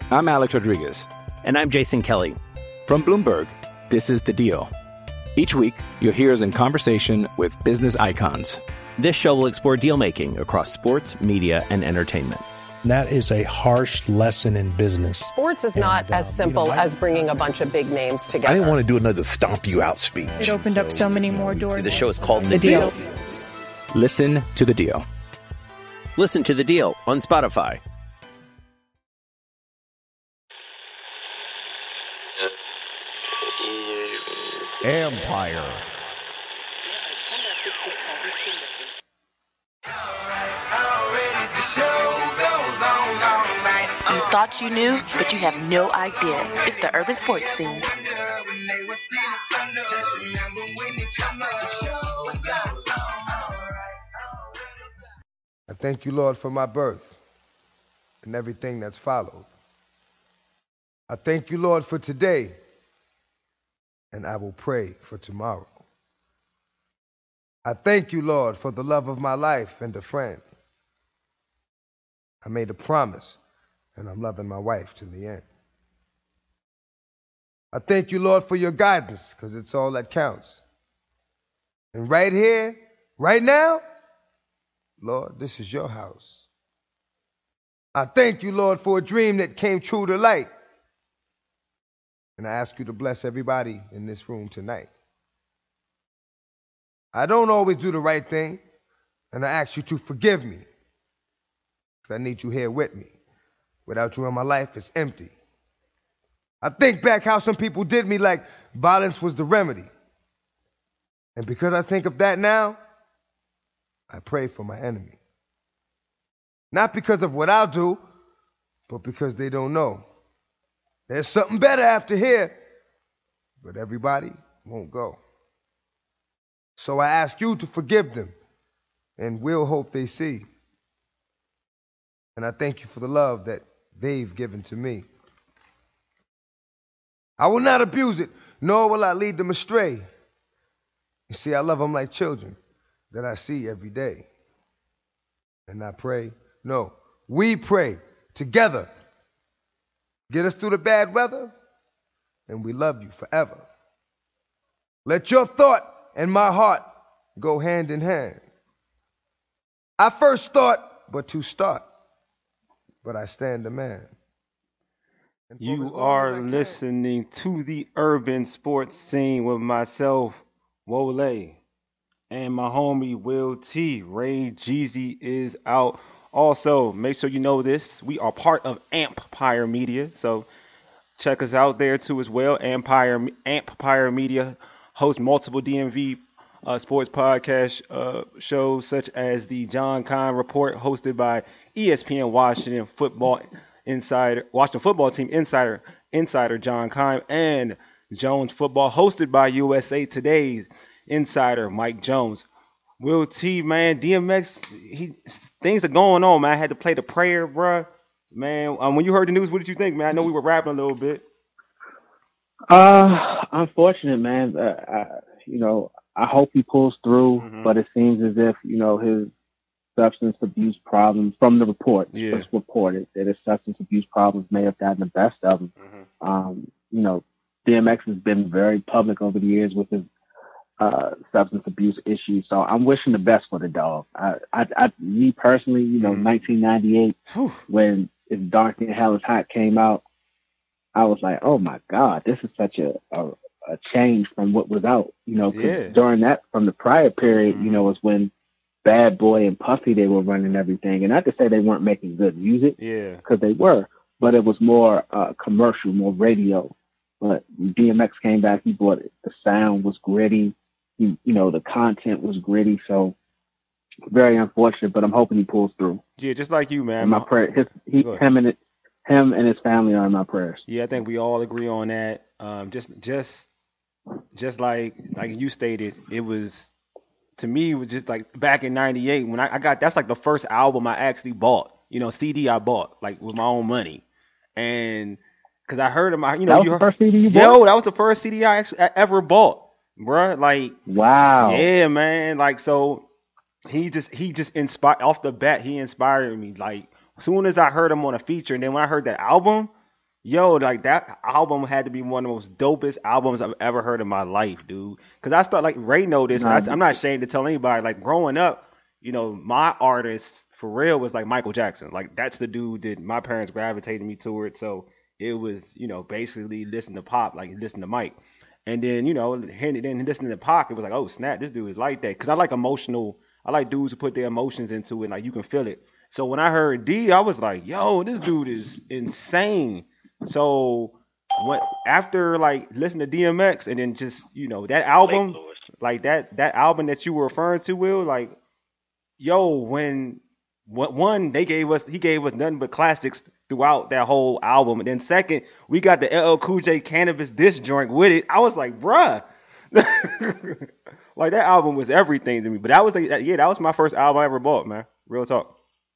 I'm Alex Rodriguez. And I'm Jason Kelly. From Bloomberg, this is The Deal. Each week, you'll hear us in conversation with business icons. This show will explore deal-making across sports, media, and entertainment. That is a harsh lesson in business. Sports is not as simple as bringing a bunch of big names together. I didn't want to do another stomp you out speech. It opened up so many more doors. The show is called The Deal. Listen to The Deal. Listen to The Deal on Spotify. Empire. You thought you knew, but you have no idea. It's the urban sports scene. I thank you, Lord, for my birth and everything that's followed. I thank you, Lord, for today, and I will pray for tomorrow. I thank you, Lord, for the love of my life and a friend. I made a promise, and I'm loving my wife to the end. I thank you, Lord, for your guidance, because it's all that counts. And right here, right now, Lord, this is your house. I thank you, Lord, for a dream that came true to light. And I ask you to bless everybody in this room tonight. I don't always do the right thing, and I ask you to forgive me, because I need you here with me. Without you in my life, it's empty. I think back how some people did me like violence was the remedy. And because I think of that now, I pray for my enemy. Not because of what I'll do, but because they don't know. There's something better after here, but everybody won't go. So I ask you to forgive them, and we'll hope they see. And I thank you for the love that they've given to me. I will not abuse it, nor will I lead them astray. You see, I love them like children that I see every day. And I pray, no, we pray together. Get us through the bad weather, and we love you forever. Let your thought and my heart go hand in hand. I first thought, but to start, but I stand a man. You are listening to the urban sports scene with myself, Wole, and my homie Will T. Ray Jeezy is out. Also, make sure you know this. We are part of Empire Media, so check us out there too as well. Empire Media hosts multiple DMV sports podcast shows, such as the John Kine Report, hosted by ESPN Washington Football Team insider John Kine, and Jones Football, hosted by USA Today's insider Mike Jones. Will T, man, DMX, things are going on, man. I had to play the prayer, bruh. Man, when you heard the news, what did you think, man? I know we were rapping a little bit. Unfortunate, man. I hope he pulls through, but it seems as if, his substance abuse problems, from the report, it's reported that his substance abuse problems may have gotten the best of him. DMX has been very public over the years with his substance abuse issues, so I'm wishing the best for the dog. Me personally, 1998, when It's Dark and Hell is Hot came out, I was like, oh my God, this is such a change from what was out, during that, from the prior period, was when Bad Boy and Puffy, they were running everything. And not to say they weren't making good music, because they were, but it was more commercial, more radio. But DMX came back, he brought it. The sound was gritty, the content was gritty, so very unfortunate, but I'm hoping he pulls through. Yeah, just like you, man. And my prayer, him and his family are in my prayers. Yeah, I think we all agree on that. Just like you stated, it was, to me, it was just like back in '98 when I got, that's like the first album I actually bought, CD I bought, like with my own money, and because I heard him, that was the first CD you bought? Yo, that was the first CD I ever bought, bruh. Like, wow, yeah, man. Like, so he just inspired, off the bat, he inspired me. Like, as soon as I heard him on a feature, and then when I heard that album, yo, like that album had to be one of the most dopest albums I've ever heard in my life, dude. Because I start like Ray know this, and I'm not ashamed to tell anybody. Like growing up, you know, my artist for real was like Michael Jackson. Like that's the dude that my parents gravitated me toward. So it was, you know, basically listen to pop, like listen to Mike. And then, you know, then listening to Pac, it was like, oh snap, this dude is like that. Because I like dudes who put their emotions into it, like you can feel it. So when I heard D, I was like, yo, this dude is insane. So after like listening to DMX and then just, you know, that album, like that album that you were referring to, Will, like, yo, when he gave us nothing but classics throughout that whole album. And then second, we got the LL Cool J Cannabis disc joint with it. I was like, bruh. Like that album was everything to me. But that was my first album I ever bought, man. Real talk.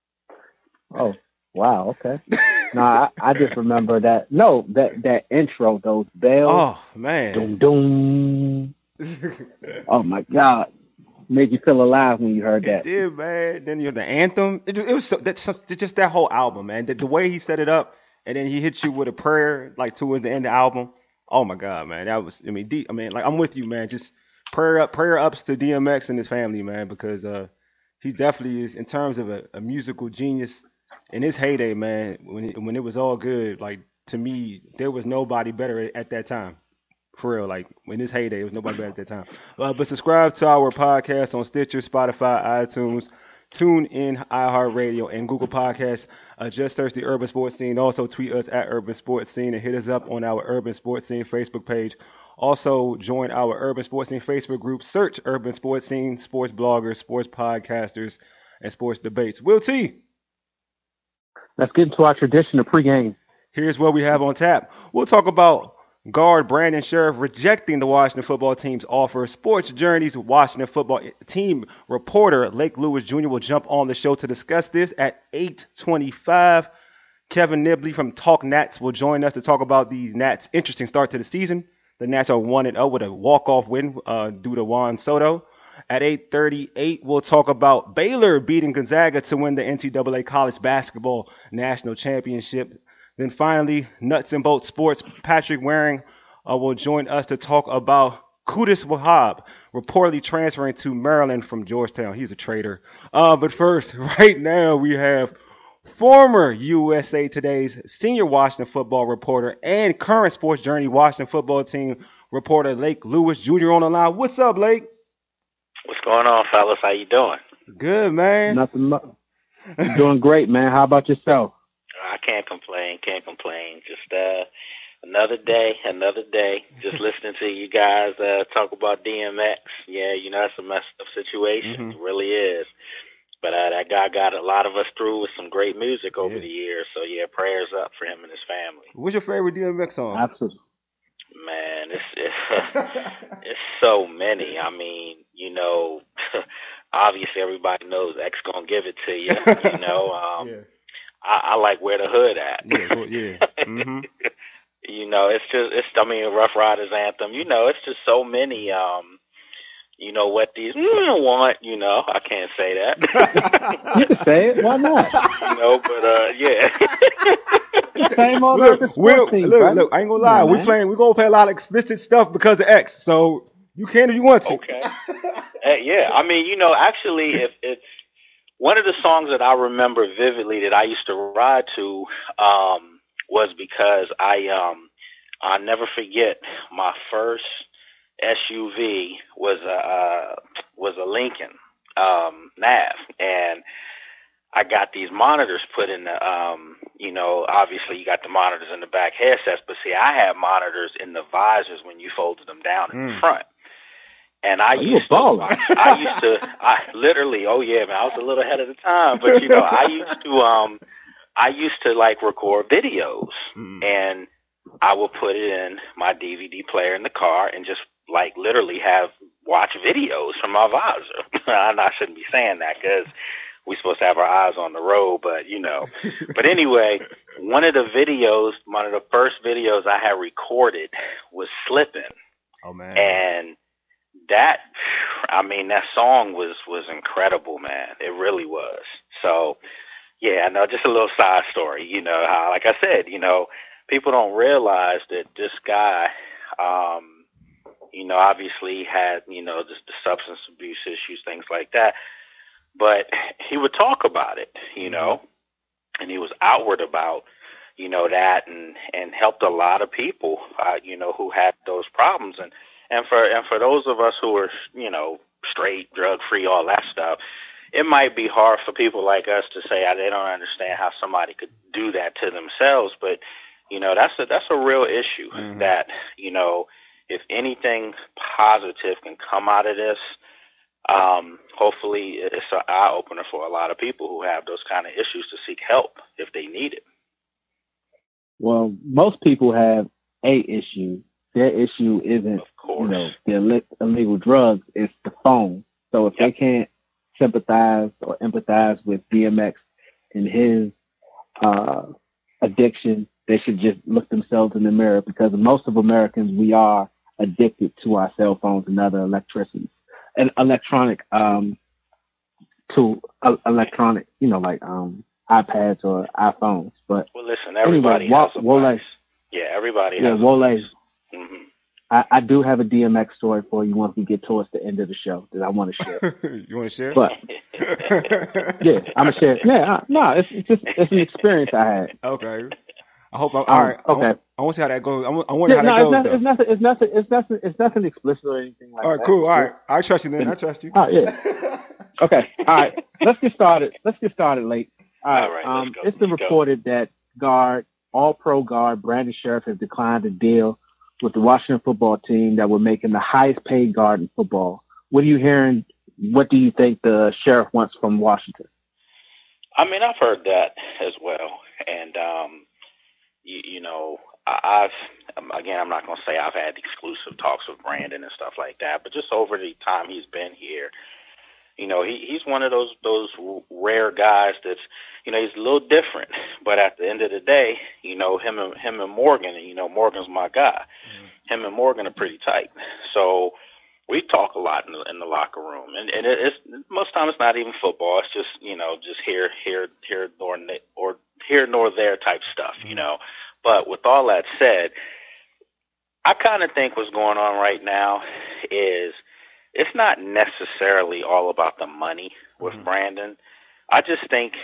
Oh, wow, okay. No, I just remember that. No, that intro, those bells. Oh man. Doom doom. Oh my God. Made you feel alive when you heard that. It did, man. Then you have the anthem. It was just that whole album, man. The way he set it up, and then he hit you with a prayer like towards the end of the album. Oh my God, man. That was, I mean, like I'm with you, man. Just prayer ups to DMX and his family, man, because he definitely is, in terms of a musical genius in his heyday, man. When it was all good, like to me, there was nobody better at that time. For real, like in his heyday, there was nobody better at that time. But subscribe to our podcast on Stitcher, Spotify, iTunes, TuneIn, iHeartRadio, and Google Podcasts. Just search the Urban Sports Scene. Also tweet us at Urban Sports Scene and hit us up on our Urban Sports Scene Facebook page. Also join our Urban Sports Scene Facebook group. Search Urban Sports Scene, sports bloggers, sports podcasters, and sports debates. Will T. Let's get into our tradition of pregame. Here's what we have on tap. We'll talk about guard Brandon Sheriff rejecting the Washington football team's offer. Sports Journey's Washington football team reporter Lake Lewis Jr. will jump on the show to discuss this at 8:25. Kevin Nibley from Talk Nats will join us to talk about the Nats' interesting start to the season. The Nats are 1-0 with a walk-off win due to Juan Soto. At 8:38, we'll talk about Baylor beating Gonzaga to win the NCAA College Basketball National Championship. Then finally, Nuts and Bolts Sports, Patrick Waring will join us to talk about Qudus Wahab, reportedly transferring to Maryland from Georgetown. He's a traitor. But first, right now, we have former USA Today's senior Washington football reporter and current Sports Journey Washington football team reporter Lake Lewis Jr. on the line. What's up, Lake? What's going on, fellas? How you doing? Good, man. Nothing much. You're doing great, man. How about yourself? I can't complain. Just another day. Just listening to you guys talk about DMX. Yeah, you know, that's a messed up situation. Mm-hmm. It really is. But that guy got a lot of us through with some great music over the years. So, yeah, prayers up for him and his family. What's your favorite DMX song? Absolutely. Man, it's so many. I mean, you know, obviously everybody knows X gonna give it to you. You know, I like Where the Hood At. Yeah. Mm-hmm. You know, I mean, Rough Riders Anthem. You know, it's just so many. You know what these want. You know, I can't say that. You can say it. Why not? You know, but yeah. Same old look, I ain't gonna lie. We're gonna play a lot of explicit stuff because of X. So you can if you want to. Okay. Yeah, I mean, you know, actually, if it's one of the songs that I remember vividly that I used to ride to was because I'll never forget my first SUV was a Lincoln Nav, and I got these monitors put in the you know, obviously you got the monitors in the back headsets, but see, I had monitors in the visors when you folded them down in the front. And I used to literally, oh yeah, man, I was a little ahead of the time, but you know, I used to like record videos, and I would put it in my DVD player in the car and just like literally watch videos from my visor. I shouldn't be saying that because we're supposed to have our eyes on the road, but you know. But anyway, one of the first videos I had recorded was Slippin'. Oh man. And that song was incredible, man. It really was. So, yeah, I know, just a little side story, you know, how, like I said, you know, people don't realize that this guy, obviously had, just the substance abuse issues, things like that. But he would talk about it, and he was outward about, that and helped a lot of people, who had those problems. And for those of us who are, straight, drug-free, all that stuff, it might be hard for people like us to say they don't understand how somebody could do that to themselves. But, that's a real issue that, if anything positive can come out of this, hopefully it's an eye-opener for a lot of people who have those kind of issues to seek help if they need it. Well, most people have a issue. Their issue isn't, the illegal drugs. It's the phone. So if they can't sympathize or empathize with DMX and his addiction, they should just look themselves in the mirror, because most of Americans, we are addicted to our cell phones and other electronic, like iPads or iPhones. But listen, everybody has a vice. Yeah, everybody has a vice. I do have a DMX story for you once we get towards the end of the show that I want to share. You want to share? But yeah, I'm gonna share. Yeah, it's an experience I had. Okay. I hope all right. Okay. I want to see how that goes. I wonder how that goes. It's nothing explicit or anything like that. All right, cool. All right, I trust you then. I trust you. Oh yeah. Okay. All right. Let's get started. Late. All right. It's been reported that All-Pro guard Brandon Sheriff has declined a deal with the Washington football team that would make him the highest paid guard in football. What are you hearing? What do you think the Sheriff wants from Washington? I mean, I've heard that as well, and I'm not going to say I've had exclusive talks with Brandon and stuff like that, but just over the time he's been here, he's one of those rare guys that's, he's a little different, but at the end of the day, him and Morgan, and Morgan's my guy. Him and Morgan are pretty tight. So we talk a lot in the locker room, and it's most times it's not even football. It's just, just here nor there type stuff, But with all that said, I kind of think what's going on right now is it's not necessarily all about the money with Brandon. I just think,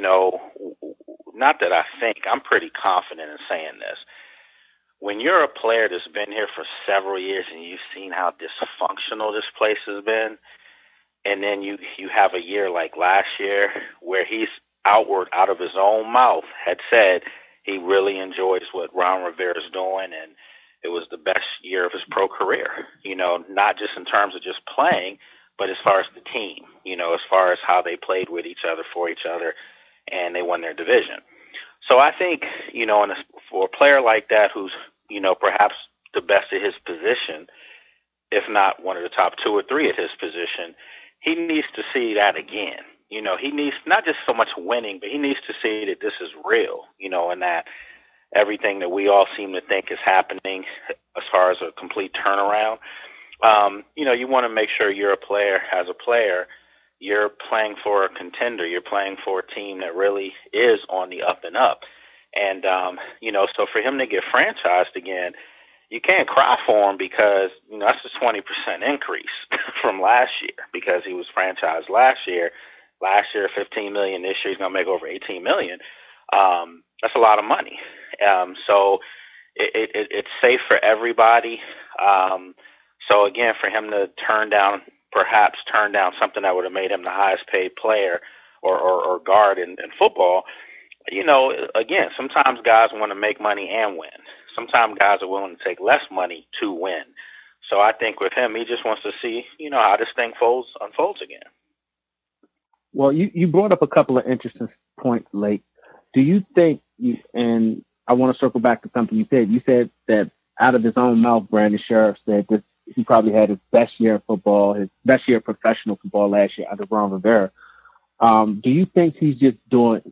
not that I think, I'm pretty confident in saying this. When you're a player that's been here for several years and you've seen how dysfunctional this place has been, and then you have a year like last year where he's out of his own mouth had said he really enjoys what Ron Rivera's doing, and it was the best year of his pro career, not just in terms of just playing, but as far as the team, as far as how they played with each other, for each other, and they won their division. So I think, for a player like that who's, perhaps the best at his position, if not one of the top 2 or 3 at his position, he needs to see that again. He needs not just so much winning, but he needs to see that this is real, and that everything that we all seem to think is happening as far as a complete turnaround. You want to make sure you're a player, as a player, you're playing for a contender. You're playing for a team that really is on the up and up. And, so for him to get franchised again, you can't cry for him because, that's a 20% increase from last year because he was franchised last year. Last year, $15 million. This year, he's going to make over $18 million. That's a lot of money. So it's safe for everybody. So again, for him to perhaps turn down something that would have made him the highest paid player or guard in football, again, sometimes guys want to make money and win. Sometimes guys are willing to take less money to win. So I think with him, he just wants to see, how this thing unfolds again. Well, you brought up a couple of interesting points, Lake. Do you think, and I want to circle back to something you said. You said that out of his own mouth, Brandon Sheriff said that he probably had his best year of football, his best year of professional football last year under Ron Rivera. Do you think he's going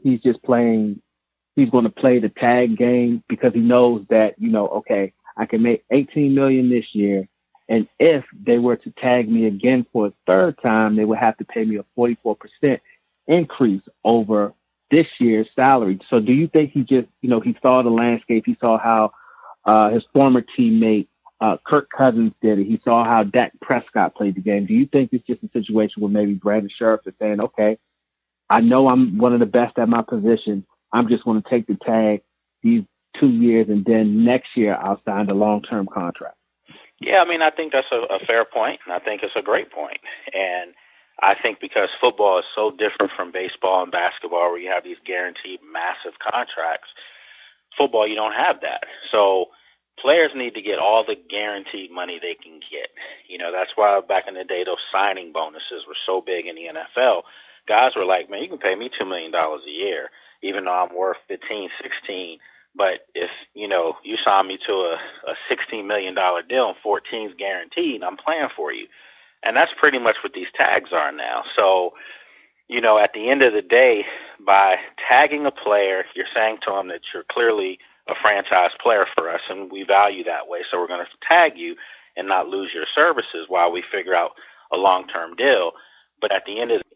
to play the tag game because he knows that, okay, I can make $18 million this year, and if they were to tag me again for a third time, they would have to pay me a 44% increase over this year's salary. So do you think he just, he saw the landscape, he saw how his former teammate Kirk Cousins did it, he saw how Dak Prescott played the game. Do you think it's just a situation where maybe Brandon Sheriff is saying, okay, I know I'm one of the best at my position, I'm just going to take the tag these 2 years, and then next year I'll sign a long-term contract? Yeah, I mean, I think that's a fair point, and I think it's a great point. And I think because football is so different from baseball and basketball, where you have these guaranteed massive contracts, football, you don't have that. So players need to get all the guaranteed money they can get. That's why back in the day, those signing bonuses were so big in the NFL. Guys were like, man, you can pay me $2 million a year, even though I'm worth 15, 16. But if, you sign me to a $16 million deal and 14's guaranteed, I'm playing for you. And that's pretty much what these tags are now. So, at the end of the day, by tagging a player, you're saying to them that you're clearly a franchise player for us, and we value that way. So we're going to tag you and not lose your services while we figure out a long-term deal. But at the end of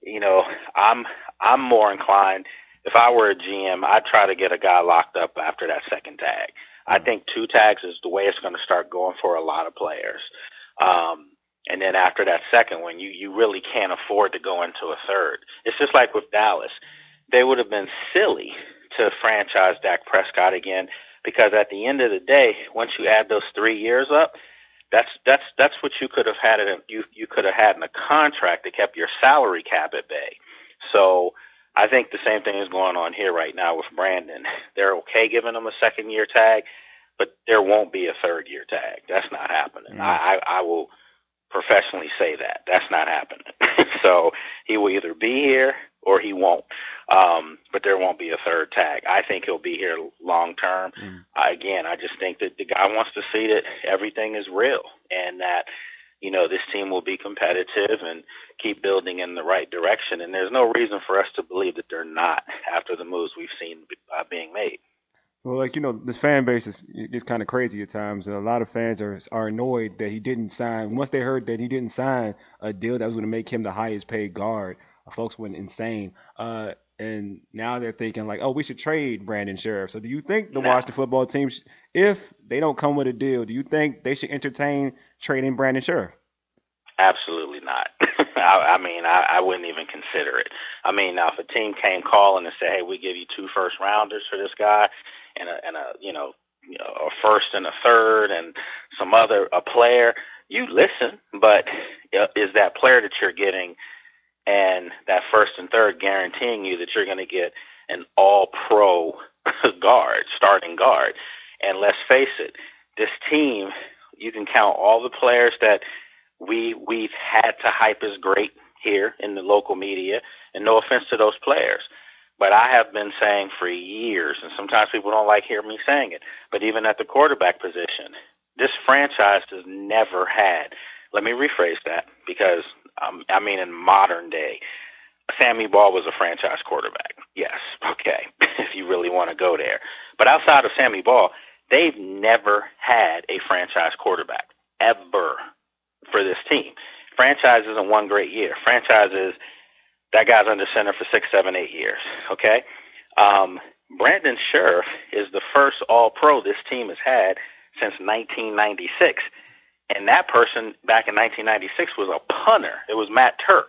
I'm more inclined, if I were a GM, I'd try to get a guy locked up after that second tag. I think 2 tags is the way it's going to start going for a lot of players. And then after that second one, you really can't afford to go into a third. It's just like with Dallas. They would have been silly to franchise Dak Prescott again, because at the end of the day, once you add those 3 years up, that's what you could have had you could have had in a contract that kept your salary cap at bay. So I think the same thing is going on here right now with Brandon. They're okay giving him a second-year tag, but there won't be a third-year tag. That's not happening. I will professionally say that. That's not happening. So he will either be here or he won't. But there won't be a third tag. I think he'll be here long-term. Again, I just think that the guy wants to see that everything is real and that, this team will be competitive and keep building in the right direction. And there's no reason for us to believe that they're not after the moves we've seen being made. Well, this fan base is kind of crazy at times. And a lot of fans are annoyed that he didn't sign. Once they heard that he didn't sign a deal that was going to make him the highest paid guard, folks went insane. And now they're thinking we should trade Brandon Sheriff. So do you think the Washington football team, if they don't come with a deal, do you think they should entertain trading Brandon Sheriff? Absolutely not. I wouldn't even consider it. Now if a team came calling and said, hey, we give you 2 first-rounders for this guy and a first and a third and a player, you listen. But is that player that you're getting and that first and third guaranteeing you that you're going to get an all-pro guard, starting guard? And let's face it, this team, you can count all the players that we've had to hype as great here in the local media, and no offense to those players. But I have been saying for years, and sometimes people don't like hearing me saying it, but even at the quarterback position, this franchise has never had, let me rephrase that, because in modern day, Sammy Ball was a franchise quarterback. Yes, okay, if you really want to go there. But outside of Sammy Ball, they've never had a franchise quarterback, ever, for this team. Franchise isn't one great year. Franchise is that guy's under center for 6, 7, 8 years, okay? Brandon Sheriff is the first all-pro this team has had since 1996. And that person back in 1996 was a punter. It was Matt Turk.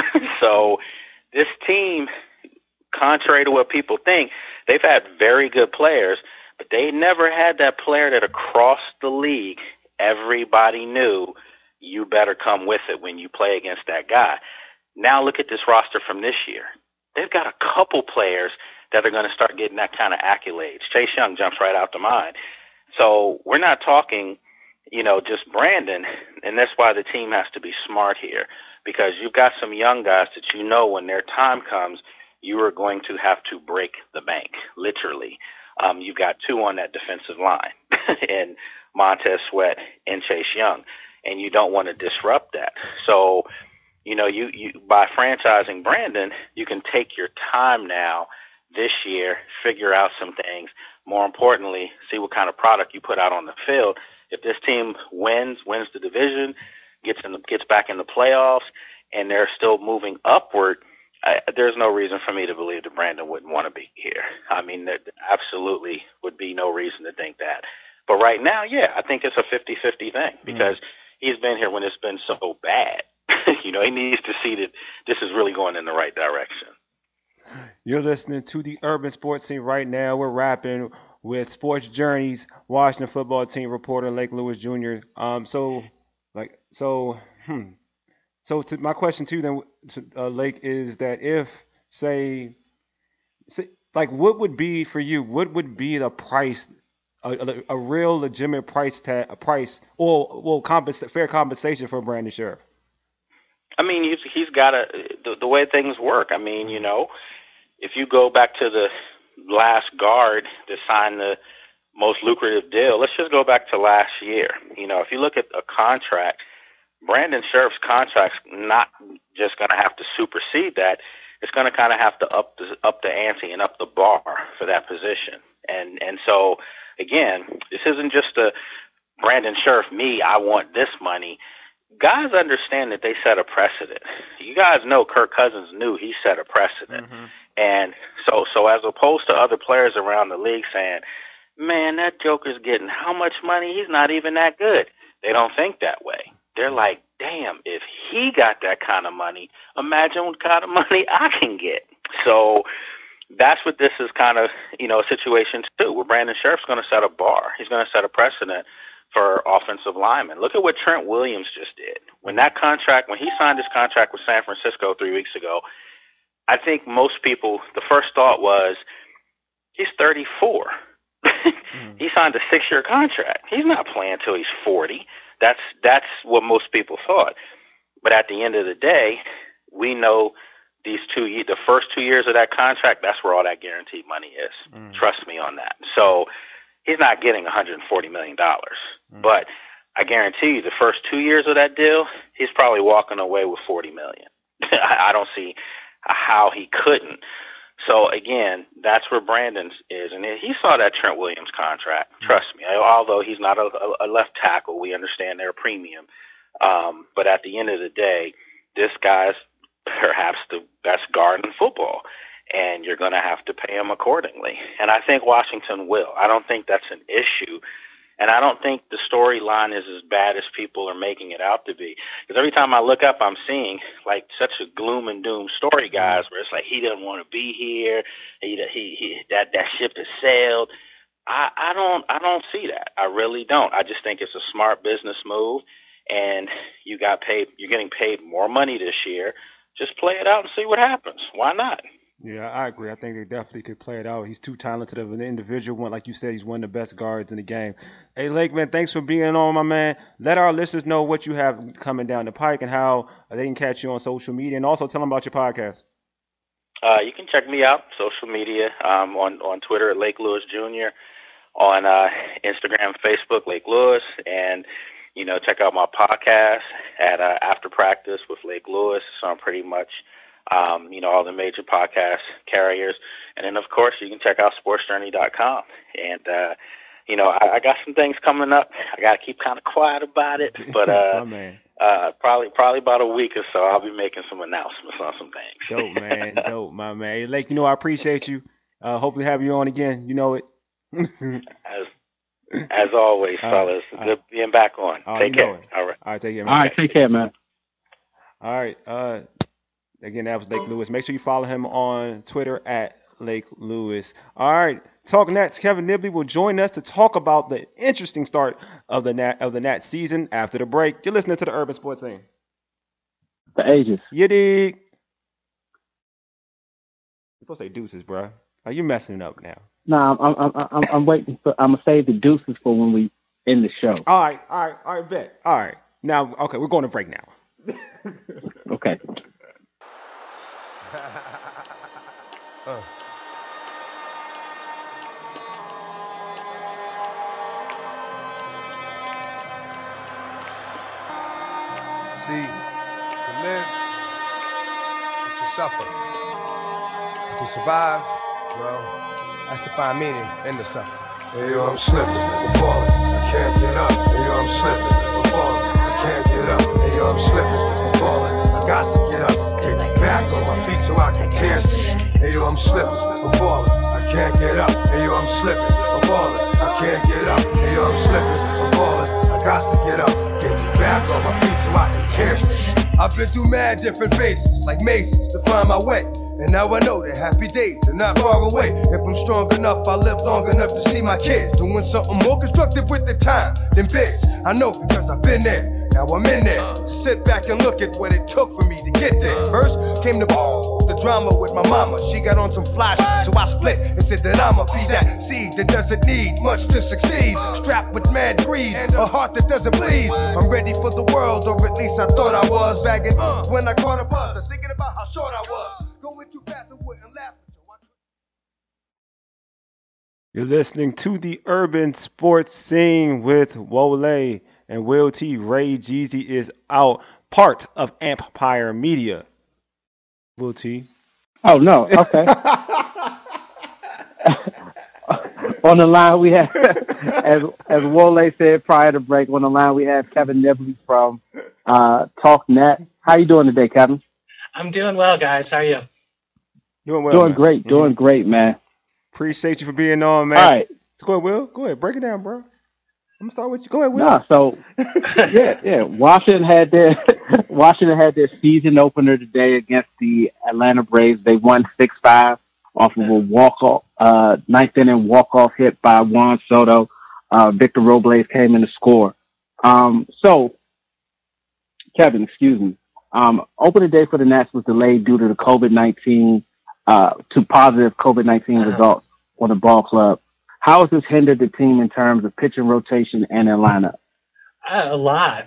So this team, contrary to what people think, they've had very good players, but they never had that player that across the league everybody knew you better come with it when you play against that guy. Now look at this roster from this year. They've got a couple players that are going to start getting that kind of accolades. Chase Young jumps right out to mind. So we're not talking, just Brandon, and that's why the team has to be smart here, because you've got some young guys that when their time comes, you are going to have to break the bank, literally. You've got 2 on that defensive line, and Montez Sweat and Chase Young, and you don't want to disrupt that. So, you by franchising Brandon, you can take your time now this year, figure out some things. More importantly, see what kind of product you put out on the field. If this team wins the division, gets back in the playoffs, and they're still moving upward, there's no reason for me to believe that Brandon wouldn't want to be here. I mean, there absolutely would be no reason to think that. But right now, yeah, I think it's a 50-50 thing because he's been here when it's been so bad. He needs to see that this is really going in the right direction. You're listening to the Urban Sports Scene right now. We're rapping with Sports Journey's Washington football team reporter Lake Lewis Jr. So my question to you then, Lake, is that if, say, what would be for you? What would be the price, a real legitimate price tag, fair compensation for Brandon Scherff? I mean, he's got the way things work. I mean, if you go back to the last guard to sign the most lucrative deal, let's just go back to last year. If you look at a contract, Brandon Scherff's contract's not just going to have to supersede that. It's going to kind of have to up the ante and up the bar for that position. And so, again, this isn't just a Brandon Scherff, I want this money. Guys understand that they set a precedent. You guys know Kirk Cousins knew he set a precedent. Mm-hmm. And so as opposed to other players around the league saying, man, that joker's getting how much money? He's not even that good. They don't think that way. They're like, damn, if he got that kind of money, imagine what kind of money I can get. So that's what this is kind of, a situation too, where Brandon Scherff's going to set a bar. He's going to set a precedent for offensive linemen. Look at what Trent Williams just did. When he signed his contract with San Francisco 3 weeks ago, I think most people, the first thought was, he's 34. He signed a 6-year contract. He's not playing until he's 40. That's what most people thought. But at the end of the day, we know the first 2 years of that contract, that's where all that guaranteed money is. Trust me on that. So he's not getting $140 million. But I guarantee you the first 2 years of that deal, he's probably walking away with $40 million. I don't see how he couldn't. So, again, that's where Brandon is. And he saw that Trent Williams contract. Trust me. Although he's not a left tackle, we understand they're a premium. But at the end of the day, this guy's perhaps the best guard in football. And you're going to have to pay him accordingly. And I think Washington will. I don't think that's an issue. And I don't think the storyline is as bad as people are making it out to be. Because every time I look up, I'm seeing like such a gloom and doom story, guys, where it's like he doesn't want to be here. That ship has sailed. I don't see that. I really don't. I just think it's a smart business move. And you're getting paid more money this year. Just play it out and see what happens. Why not? Yeah, I agree. I think they definitely could play it out. He's too talented of an individual. Like you said, he's one of the best guards in the game. Hey, Lake, man, thanks for being on, my man. Let our listeners know what you have coming down the pike and how they can catch you on social media. And also tell them about your podcast. You can check me out, social media, on Twitter at Lake Lewis Jr., on Instagram, Facebook, Lake Lewis, and, check out my podcast at After Practice with Lake Lewis. So I'm pretty much all the major podcast carriers. And then, of course, you can check out sportsjourney.com. And, I got some things coming up. I got to keep kind of quiet about it. But probably about a week or so, I'll be making some announcements on some things. Dope, man. Dope, my man. Hey, Lake, I appreciate you. Hopefully have you on again. You know it. As always, fellas. Good being back on. Take care. All right, take care, man. All right, take care, man. All right. Again, that was Lake Lewis. Make sure you follow him on Twitter at Lake Lewis. All right. Talking Nats, Kevin Nibley will join us to talk about the interesting start of the Nats season after the break. You're listening to the Urban Sports Scene. The ages. You dig? You're supposed to say deuces, bro. Are you messing it up now? No, I'm waiting for. I'm gonna save the deuces for when we end the show. All right, bet. All right. Now, okay, we're going to break now. Okay. See, to live is to suffer. To survive, well, that's to find meaning in the suffering. Hey yo, I'm slipping, I'm falling, I can't get up. Hey yo, I'm slipping, I'm falling, I can't get up. Hey yo, I'm slipping, I'm falling, I got to get up. Get back on my feet. so I can tear shit. Hey yo, I'm slipping, I'm falling, I can't get up. Hey yo, I'm slipping, I'm falling, I can't get up. Hey yo, I'm slipping, I'm falling, I got to get up. Get back on my feet so I can tear shit. I've been through mad different phases, like mazes, to find my way. And now I know that happy days are not far away. If I'm strong enough, I'll live long enough to see my kids doing something more constructive with the time than biz. I know because I've been there. Now I'm in there. Sit back and look at what it took for me to get there. First came the drama with my mama. She got on some fly shit, so I split and said that I'ma be that seed that doesn't need much to succeed. Strapped with mad greed, a heart that doesn't bleed. I'm ready for the world, or at least I thought I was. Bagging when I caught a buzz, I was thinking about how short I was. Going too fast and wouldn't laugh. You're listening to the Urban Sports Scene with Wole and Will T. Ray Jeezy is out, part of Empire Media. Will T. Oh, no. Okay. On the line, we have, as Wole said prior to break, on the line, we have Kevin Nibley from TalkNet. How you doing today, Kevin? I'm doing well, guys. How are you? Doing well. Doing man. great. Doing great, man. Appreciate you for being on, man. All right. So go ahead, Will. Go ahead. Break it down, bro. I'm gonna start with you. Go ahead, Will. No, so yeah. Washington had their season opener today against the Atlanta Braves. They won 6-5 off of a walk-off, ninth inning walk-off hit by Juan Soto. Victor Robles came in to score. So, Kevin, excuse me. Opening day for the Nats was delayed due to the COVID-19, to positive COVID-19 results on the ball club. How has this hindered the team in terms of pitching rotation and in lineup? A lot,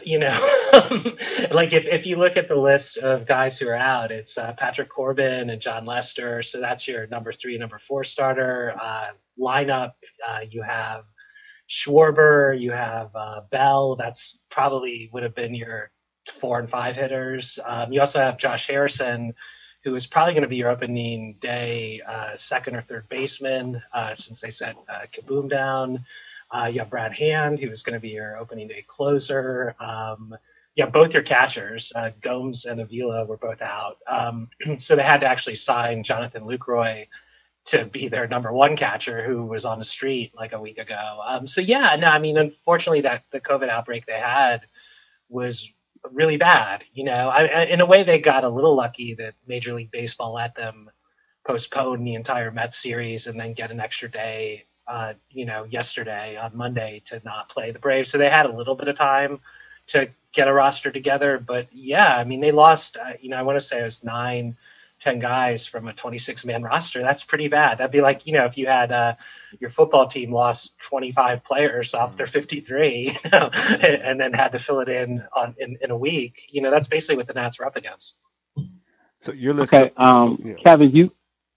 like if you look at the list of guys who are out, it's Patrick Corbin and John Lester. So that's your number 3, number 4 starter lineup. You have Schwarber, you have Bell. That's probably would have been your 4 and 5 hitters. You also have Josh Harrison, who is probably going to be your opening day second or third baseman since they sent Kaboom down. You have Brad Hand, who is going to be your opening day closer. Both your catchers, Gomes and Avila, were both out. So they had to actually sign Jonathan Lucroy to be their number 1 catcher, who was on the street like a week ago. Unfortunately, that the COVID outbreak they had was really bad. In a way, they got a little lucky that Major League Baseball let them postpone the entire Mets series and then get an extra day, yesterday on Monday to not play the Braves. So they had a little bit of time to get a roster together. But they lost, I want to say it was 9-10 guys from a 26-man roster. That's pretty bad. That'd be like, if you had your football team lost 25 players off their 53, and then had to fill it in a week. That's basically what the Nats were up against. So you're listening. Okay, Kevin,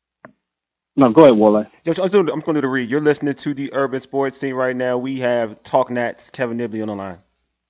No, go ahead, Wole. I'm going to do the read. You're listening to the Urban Sports Scene right now. We have TalkNet's Kevin Nibley on the line.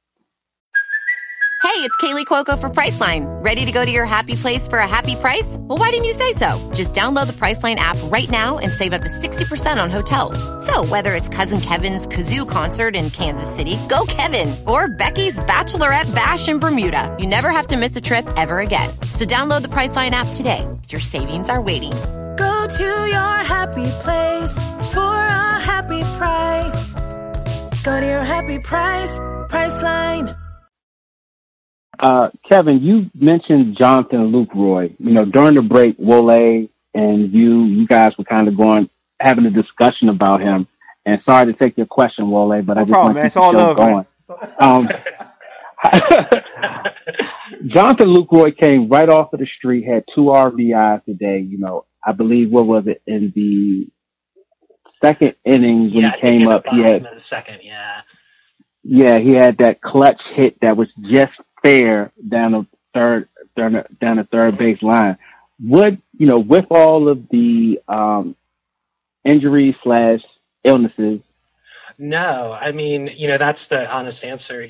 Hey, it's Kaylee Cuoco for Priceline. Ready to go to your happy place for a happy price? Well, why didn't you say so? Just download the Priceline app right now and save up to 60% on hotels. So whether it's Cousin Kevin's Kazoo Concert in Kansas City, go Kevin, or Becky's Bachelorette Bash in Bermuda, you never have to miss a trip ever again. So download the Priceline app today. Your savings are waiting. Go to your happy place for a happy price. Go to your happy price, Priceline. Kevin, you mentioned Jonathan Lucroy. During the break, Wole and you guys were kind of having a discussion about him. And sorry to take your question, Wole, but I just want to keep the show going. Jonathan Lucroy came right off of the street, had 2 RBIs today. I believe, what was it, in the second inning when he came up, he had the second, he had that clutch hit that was just fair down the third base line. With all of the injuries / illnesses? No, that's the honest answer.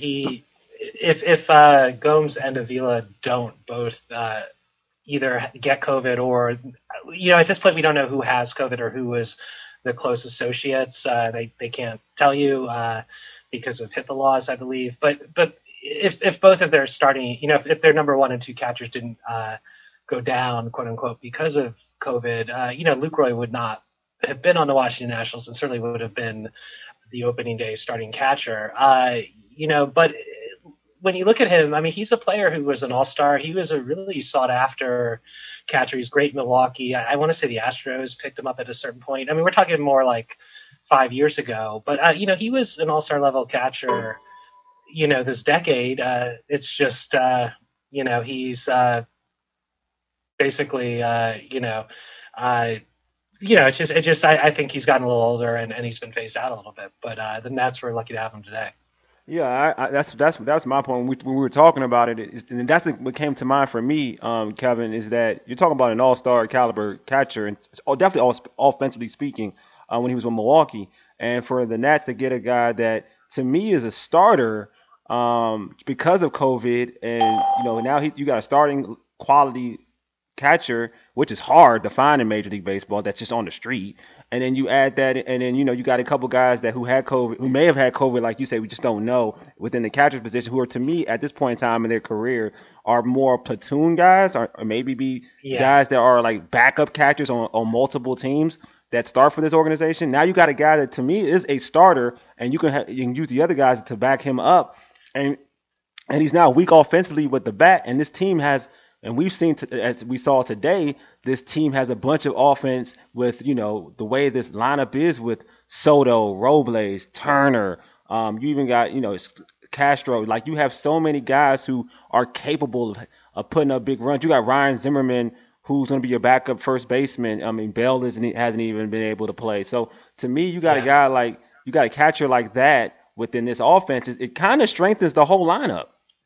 If Gomes and Avila don't both either get COVID or, at this point we don't know who has COVID or who was the close associates. They can't tell you because of HIPAA laws, I believe. But if both of their starting, if their number 1 and 2 catchers didn't go down, quote unquote, because of COVID, Lucroy would not have been on the Washington Nationals and certainly would have been the opening day starting catcher. But when you look at him, I mean, he's a player who was an all-star. He was a really sought-after catcher. He's great in Milwaukee. I want to say the Astros picked him up at a certain point. I mean, we're talking more like 5 years ago. But, he was an all-star level catcher, this decade. It's just, he's basically, I think he's gotten a little older and he's been phased out a little bit. But the Nats were lucky to have him today. Yeah, that's my point when we were talking about it, and that's what came to mind for me, Kevin, is that you're talking about an all-star caliber catcher, and definitely offensively speaking, when he was with Milwaukee, and for the Nats to get a guy that to me is a starter because of COVID, and now you got a starting quality catcher, which is hard to find in Major League Baseball. That's just on the street. And then you add that, and then you got a couple guys who had COVID, who may have had COVID, like you say, we just don't know, within the catcher's position, who are, to me, at this point in time in their career, are more platoon guys, or maybe guys that are like backup catchers on multiple teams that start for this organization. Now you got a guy that, to me, is a starter, and you can use the other guys to back him up, and he's now weak offensively with the bat, and this team has. And we've seen, as we saw today, this team has a bunch of offense with, the way this lineup is with Soto, Robles, Turner. You even got, Castro. Like, you have so many guys who are capable of putting up big runs. You got Ryan Zimmerman, who's going to be your backup first baseman. I mean, Bell hasn't even been able to play. So, to me, you got you got a catcher like that within this offense. It kind of strengthens the whole lineup.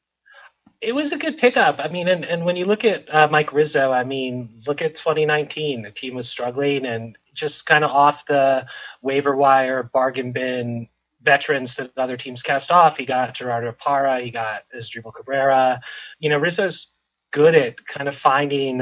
It was a good pickup. I mean, and when you look at Mike Rizzo, I mean, look at 2019. The team was struggling and just kind of off the waiver wire, bargain bin veterans that other teams cast off. He got Gerardo Parra. He got Asdrubal Cabrera. Rizzo's good at kind of finding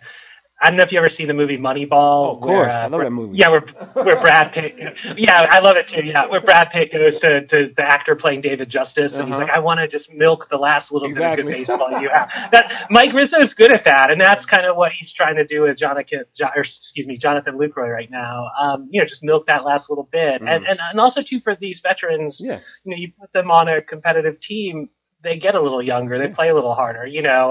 I don't know if you ever seen the movie Moneyball. Oh, of course, I love that movie. Yeah, where Brad Pitt. Yeah, I love it too. Yeah, where Brad Pitt goes to the actor playing David Justice, and he's like, "I want to just milk the last little bit of good baseball you have." Mike Rizzo is good at that, and that's kind of what he's trying to do with Jonathan Lucroy right now. Just milk that last little bit, and also too for these veterans. Yeah. You put them on a competitive team, they get a little younger, they play a little harder.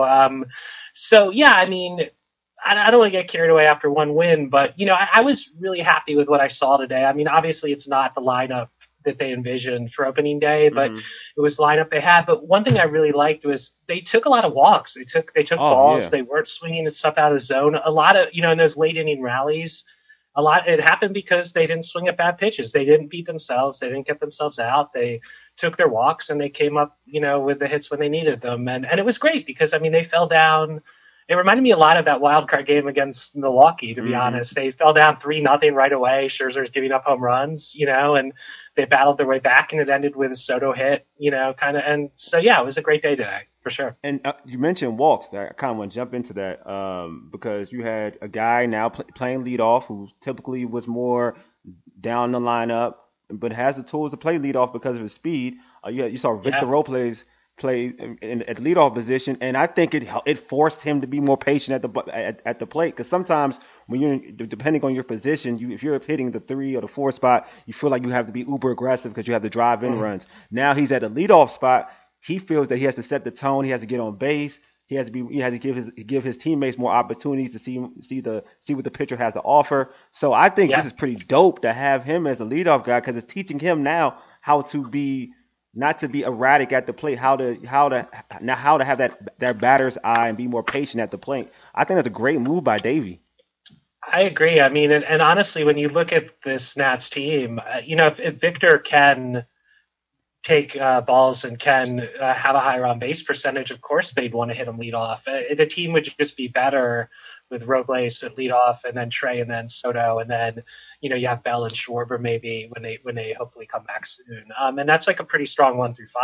So yeah, I mean. I don't want to get carried away after one win, but, I was really happy with what I saw today. I mean, obviously it's not the lineup that they envisioned for opening day, but it was the lineup they had. But one thing I really liked was they took a lot of walks. They took balls. Yeah. They weren't swinging stuff out of the zone. A lot of, in those late inning rallies, it happened because they didn't swing at bad pitches. They didn't beat themselves. They didn't get themselves out. They took their walks and they came up, with the hits when they needed them. And it was great because, I mean, they fell down. It reminded me a lot of that wild card game against Milwaukee, to be honest. They fell down 3-0 right away. Scherzer's giving up home runs, and they battled their way back, and it ended with a Soto hit, kind of. And so, yeah, it was a great day today, for sure. And you mentioned walks there. I kind of want to jump into that because you had a guy now playing leadoff who typically was more down the lineup, but has the tools to play leadoff because of his speed. You saw Victor Robles play at leadoff position, and I think it forced him to be more patient at the plate, because sometimes when you're depending on your position, if you're hitting the 3 or the 4 spot, you feel like you have to be uber aggressive because you have to drive in runs. Now he's at a leadoff spot. He feels that he has to set the tone. He has to get on base. He has to give his teammates more opportunities to see what the pitcher has to offer. So I think this is pretty dope to have him as a leadoff guy, because it's teaching him now how to be. Not to be erratic at the plate, how to have that batter's eye and be more patient at the plate. I think that's a great move by Davey. I agree. I mean, and honestly, when you look at this Nats team, if Victor can take balls and can have a higher on base percentage, of course they'd want to hit him lead off. The team would just be better with Robles at leadoff, and then Trey, and then Soto, and then you have Bell and Schwarber maybe when they hopefully come back soon. And that's like a pretty strong 1 through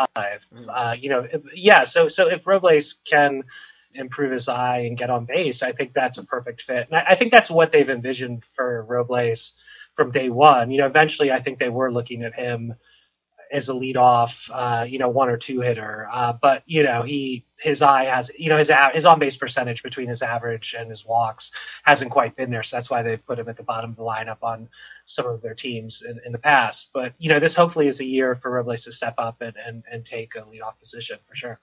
5. So if Robles can improve his eye and get on base, I think that's a perfect fit. And I think that's what they've envisioned for Robles from day one. Eventually I think they were looking at him as a leadoff, one or two hitter. But his eye has, his on base percentage between his average and his walks hasn't quite been there. So that's why they put him at the bottom of the lineup on some of their teams in the past. But, this hopefully is a year for Robles to step up and take a leadoff position for sure.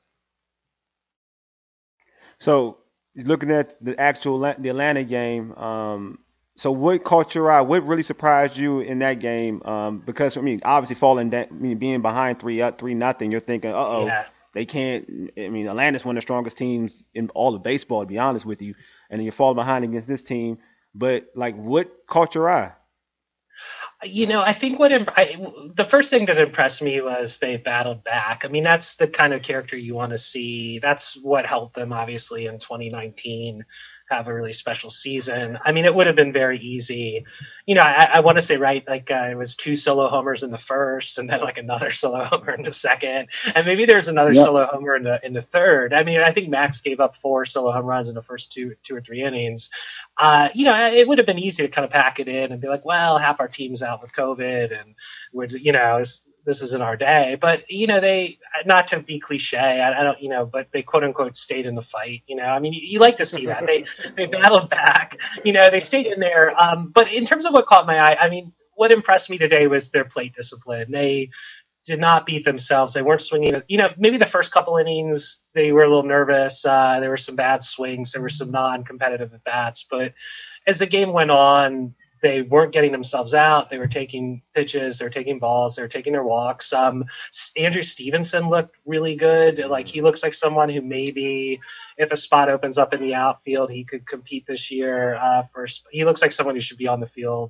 So looking at the Atlanta game, so what caught your eye? What really surprised you in that game? Because obviously being behind 3-0, you're thinking, they can't. Atlanta's one of the strongest teams in all of baseball, to be honest with you, and then you're falling behind against this team. But what caught your eye? I think the first thing that impressed me was they battled back. That's the kind of character you want to see. That's what helped them, obviously, in 2019 have a really special season. It would have been very easy. I want to say, right, it was 2 solo homers in the first and then another solo homer in the second. And maybe there's another solo homer in the third. I think Max gave up 4 solo home runs in the first two or three innings. It would have been easy to kind of pack it in and be like, well, half our team's out with COVID and this isn't our day. But, they, not to be cliche, I don't, but they quote unquote stayed in the fight. You like to see that. They battled back, they stayed in there. But in terms of what caught my eye, what impressed me today was their plate discipline. They did not beat themselves. They weren't swinging. Maybe the first couple innings, they were a little nervous. There were some bad swings. There were some non-competitive at-bats. But as the game went on, they weren't getting themselves out. They were taking pitches. They were taking balls. They were taking their walks. Andrew Stevenson looked really good. He looks like someone who maybe, if a spot opens up in the outfield, he could compete this year. He looks like someone who should be on the field.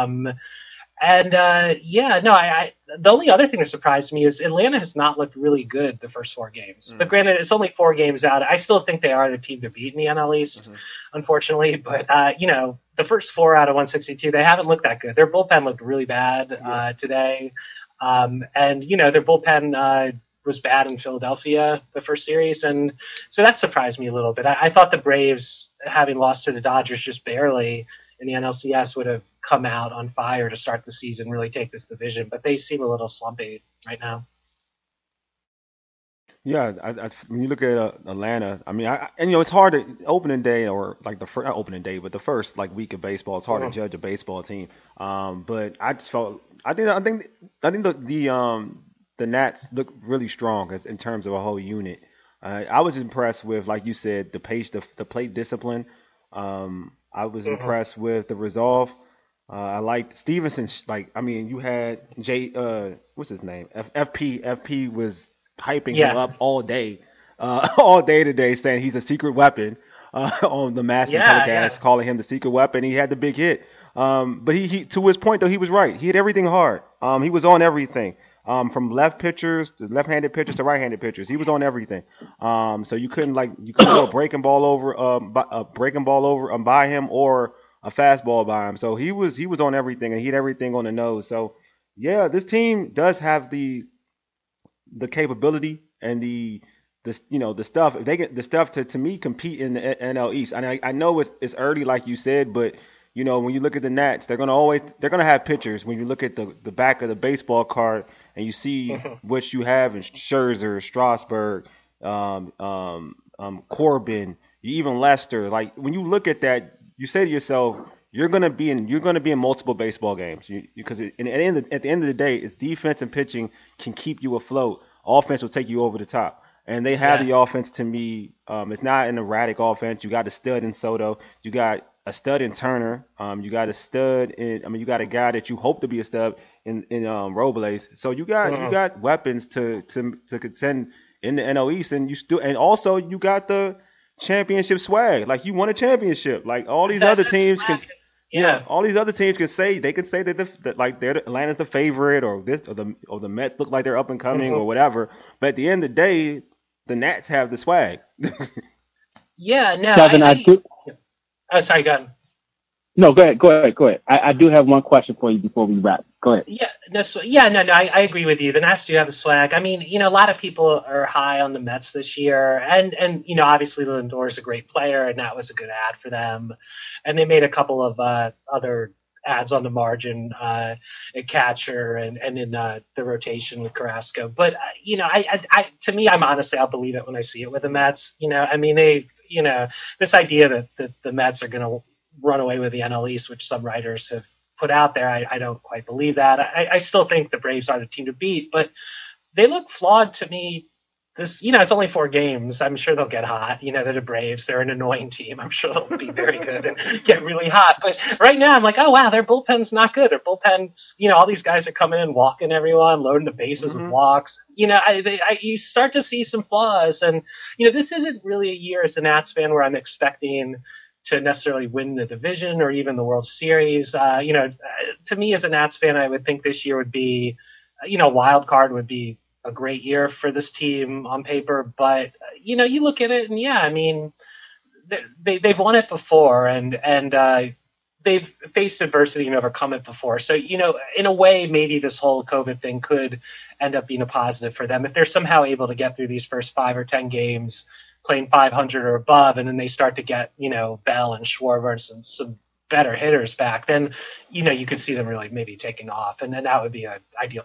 The only other thing that surprised me is Atlanta has not looked really good the first 4 games. But granted, it's only 4 games out. I still think they are the team to beat in the NL East, unfortunately. But, the first 4 out of 162, they haven't looked that good. Their bullpen looked really bad today. Their bullpen was bad in Philadelphia the first series. And so that surprised me a little bit. I thought the Braves, having lost to the Dodgers just barely in the NLCS, would have come out on fire to start the season, really take this division. But they seem a little slumpy right now. Yeah, when you look at Atlanta, it's hard to opening day or not opening day, but the first week of baseball, it's hard to judge a baseball team. But I just felt I think the Nats look really strong in terms of a whole unit. I was impressed with, like you said, the plate discipline. I was impressed with the resolve. I liked Stevenson. You had what's his name? FP was hyping him up all day today, saying he's a secret weapon on the massive telecast, calling him the secret weapon. He had the big hit. But he to his point though, he was right. He hit everything hard. He was on everything. From left-handed pitchers to right-handed pitchers, he was on everything. So you couldn't go a breaking ball over by him or a fastball by him. So he was on everything and he hit everything on the nose. So yeah, this team does have the capability and the stuff. If they get the stuff to me compete in the NL East. And I know it's early, like you said, but when you look at the Nats, they're gonna have pitchers. When you look at the back of the baseball card and you see what you have in Scherzer, Strasburg, Corbin, even Lester. When you look at that, you say to yourself, you're gonna be in multiple baseball games because at the end of the day, it's defense and pitching can keep you afloat. Offense will take you over the top. And they have the offense to me. It's not an erratic offense. You got a stud in Soto. You got a stud in Turner. You got a stud in. You got a guy that you hope to be a stud in Robles. So you got weapons to contend in the NL East, and also you got the championship swag. You won a championship. All these other teams can. Yeah, all these other teams can say that they're Atlanta's the favorite, or the Mets look like they're up and coming, or whatever. But at the end of the day, the Nats have the swag. Yeah, no. Kevin, oh, sorry, go ahead. No, go ahead. I do have one question for you before we wrap. Go ahead. I agree with you. The Nats do have the swag. A lot of people are high on the Mets this year, and obviously Lindor is a great player, and that was a good ad for them. And they made a couple of other adds on the margin at catcher and in the rotation with Carrasco. But I to me, I'll believe it when I see it with the Mets. I mean, this idea that the Mets are going to run away with the NL East, which some writers have put out there, I don't quite believe that. I still think the Braves are the team to beat, but they look flawed to me. It's only 4 games. I'm sure they'll get hot. They're the Braves. They're an annoying team. I'm sure they'll be very good and get really hot. But right now I'm like, oh wow, their bullpen's not good. Their bullpen's, all these guys are coming in, walking everyone, loading the bases with walks. You start to see some flaws. And, this isn't really a year as a Nats fan where I'm expecting to necessarily win the division or even the World Series. To me as a Nats fan, I would think this year would be, wild card would be a great year for this team on paper, but you look at it and I mean, they've won it before and they've faced adversity and overcome it before. So, in a way, maybe this whole COVID thing could end up being a positive for them if they're somehow able to get through these first 5 or 10 games playing 500 or above, and then they start to get, Bell and Schwarber and some better hitters back, then, you could see them really maybe taking off, and then that would be an ideal.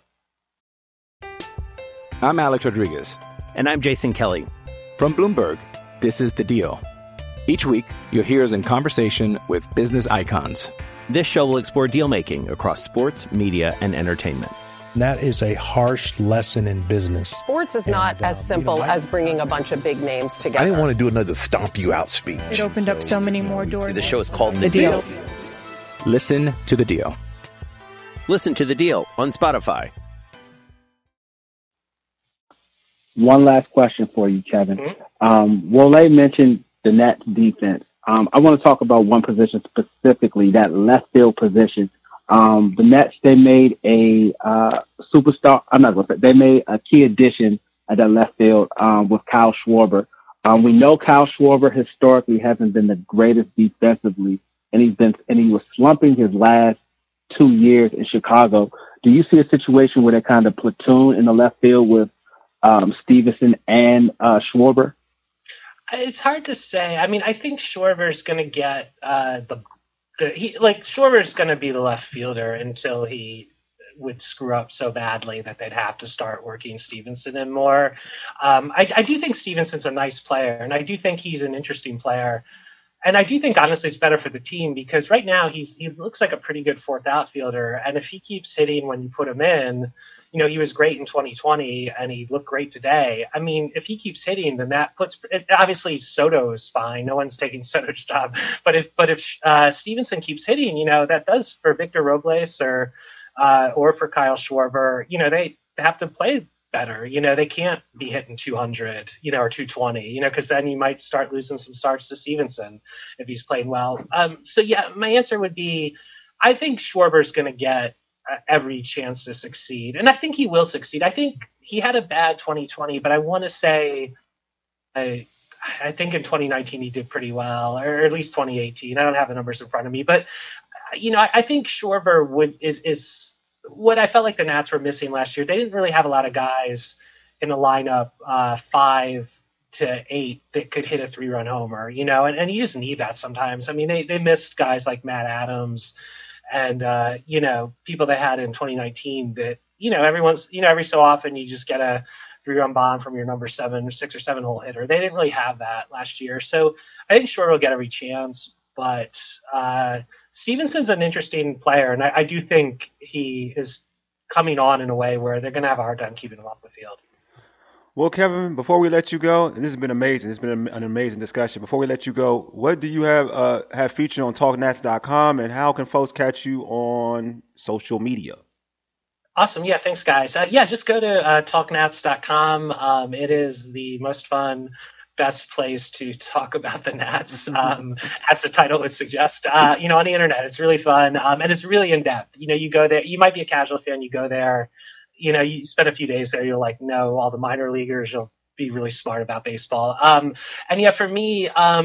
I'm Alex Rodriguez. And I'm Jason Kelly. From Bloomberg, this is The Deal. Each week, you'll hear us in conversation with business icons. This show will explore deal-making across sports, media, and entertainment. That is a harsh lesson in business. Sports is not as simple as bringing a bunch of big names together. I didn't want to do another stomp you out speech. It opened up so many more doors. The show is called The Deal. Listen to The Deal. Listen to The Deal on Spotify. One last question for you, Kevin. Wole mentioned the Nets defense. I want to talk about one position specifically, that left field position. The Nets, they made a superstar. I'm not going to say they made a key addition at that left field with Kyle Schwarber. We know Kyle Schwarber historically hasn't been the greatest defensively, and he was slumping his last 2 years in Chicago. Do you see a situation where they kind of platoon in the left field with Stevenson and Schwarber? It's hard to say. I mean, I think Schwarber's going to get Schwarber's going to be the left fielder until he would screw up so badly that they'd have to start working Stevenson in more. I do think Stevenson's a nice player, and I do think he's an interesting player. And I do think, honestly, it's better for the team because right now he looks like a pretty good fourth outfielder. And if he keeps hitting when you put him in, he was great in 2020 and he looked great today. I mean, if he keeps hitting, then that puts obviously Soto is fine. No one's taking Soto's job. But if Stevenson keeps hitting, that does for Victor Robles or for Kyle Schwarber, they have to play better. They can't be hitting 200, or 220, because then you might start losing some starts to Stevenson if he's playing well. So my answer would be, I think Schwarber's going to get every chance to succeed. And I think he will succeed. I think he had a bad 2020, but I want to say, I think in 2019 he did pretty well, or at least 2018. I don't have the numbers in front of me, but I think Schwarber is what I felt like the Nats were missing last year. They didn't really have a lot of guys in the lineup 5 to 8 that could hit a 3-run homer, and you just need that sometimes. I mean, they missed guys like Matt Adams and, people they had in 2019 that, everyone's, every so often you just get a 3-run bomb from your number 7 or 6 or 7 hole hitter. They didn't really have that last year. So I think Schwarber will get every chance, but Stevenson's an interesting player. And I do think he is coming on in a way where they're going to have a hard time keeping him off the field. Well, Kevin, before we let you go, and this has been amazing. It's been an amazing discussion. Before we let you go, what do you have featured on TalkNats.com, and how can folks catch you on social media? Awesome. Yeah, thanks, guys. Just go to TalkNats.com. It is the most fun, best place to talk about the Nats, as the title would suggest. On the internet, it's really fun, and it's really in depth. You go there. You might be a casual fan. You go there. You spend a few days there, you'll know all the minor leaguers, you'll be really smart about baseball. For me,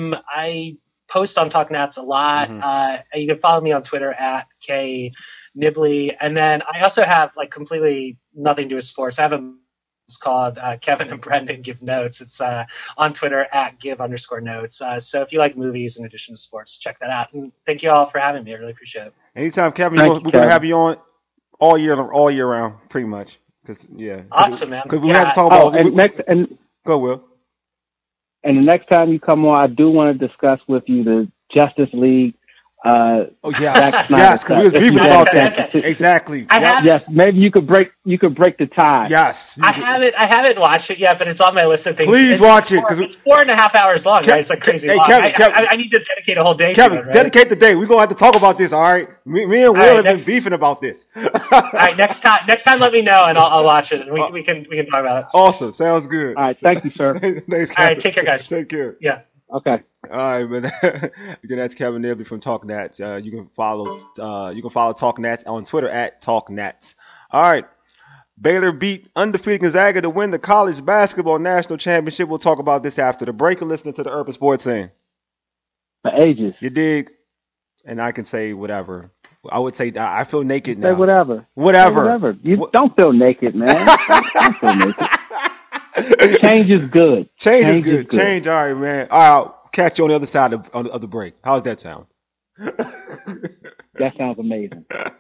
I post on Talk Nats a lot. You can follow me on Twitter at @KNibley. And then I also have completely nothing to do with sports. I have it's called Kevin and Brendan Give Notes. It's on Twitter at @give_notes. So if you like movies in addition to sports, check that out. And thank you all for having me. I really appreciate it. Anytime, Kevin, we're gonna have you on all year round, pretty much. Awesome, man. Because we have to talk about. Go, Will. And the next time you come on, I do want to discuss with you the Justice League. Yes, because we was beefing about that. Exactly. Yes, maybe you could break the tie. Yes, I haven't watched it yet, but it's on my list of things. Please watch it because it's 4.5 hours long. Right? It's like crazy long. Kevin, I need to dedicate a whole day. Kevin, to it, right? dedicate the day. We're gonna have to talk about this. All right, me and Will have been beefing about this. All right, next time, let me know and I'll watch it and we can talk about it. Awesome, sounds good. All right, thank you, sir. Thanks, all right, take care, guys. Take care. Yeah. Okay. All right, man. Again, that's Kevin Nibley from Talk Nats. You can follow Talk Nats on Twitter at Talk Nats. All right. Baylor beat undefeated Gonzaga to win the college basketball national championship. We'll talk about this after the break and listening to the Urban Sports Scene. For ages. You dig? And I can say whatever. I would say I feel naked now. Say whatever. Whatever. You don't feel naked, man. Don't feel naked. Change is good. Change is good. Change, all right, man. All right, I'll catch you on the other side of the break. How's that sound? That sounds amazing.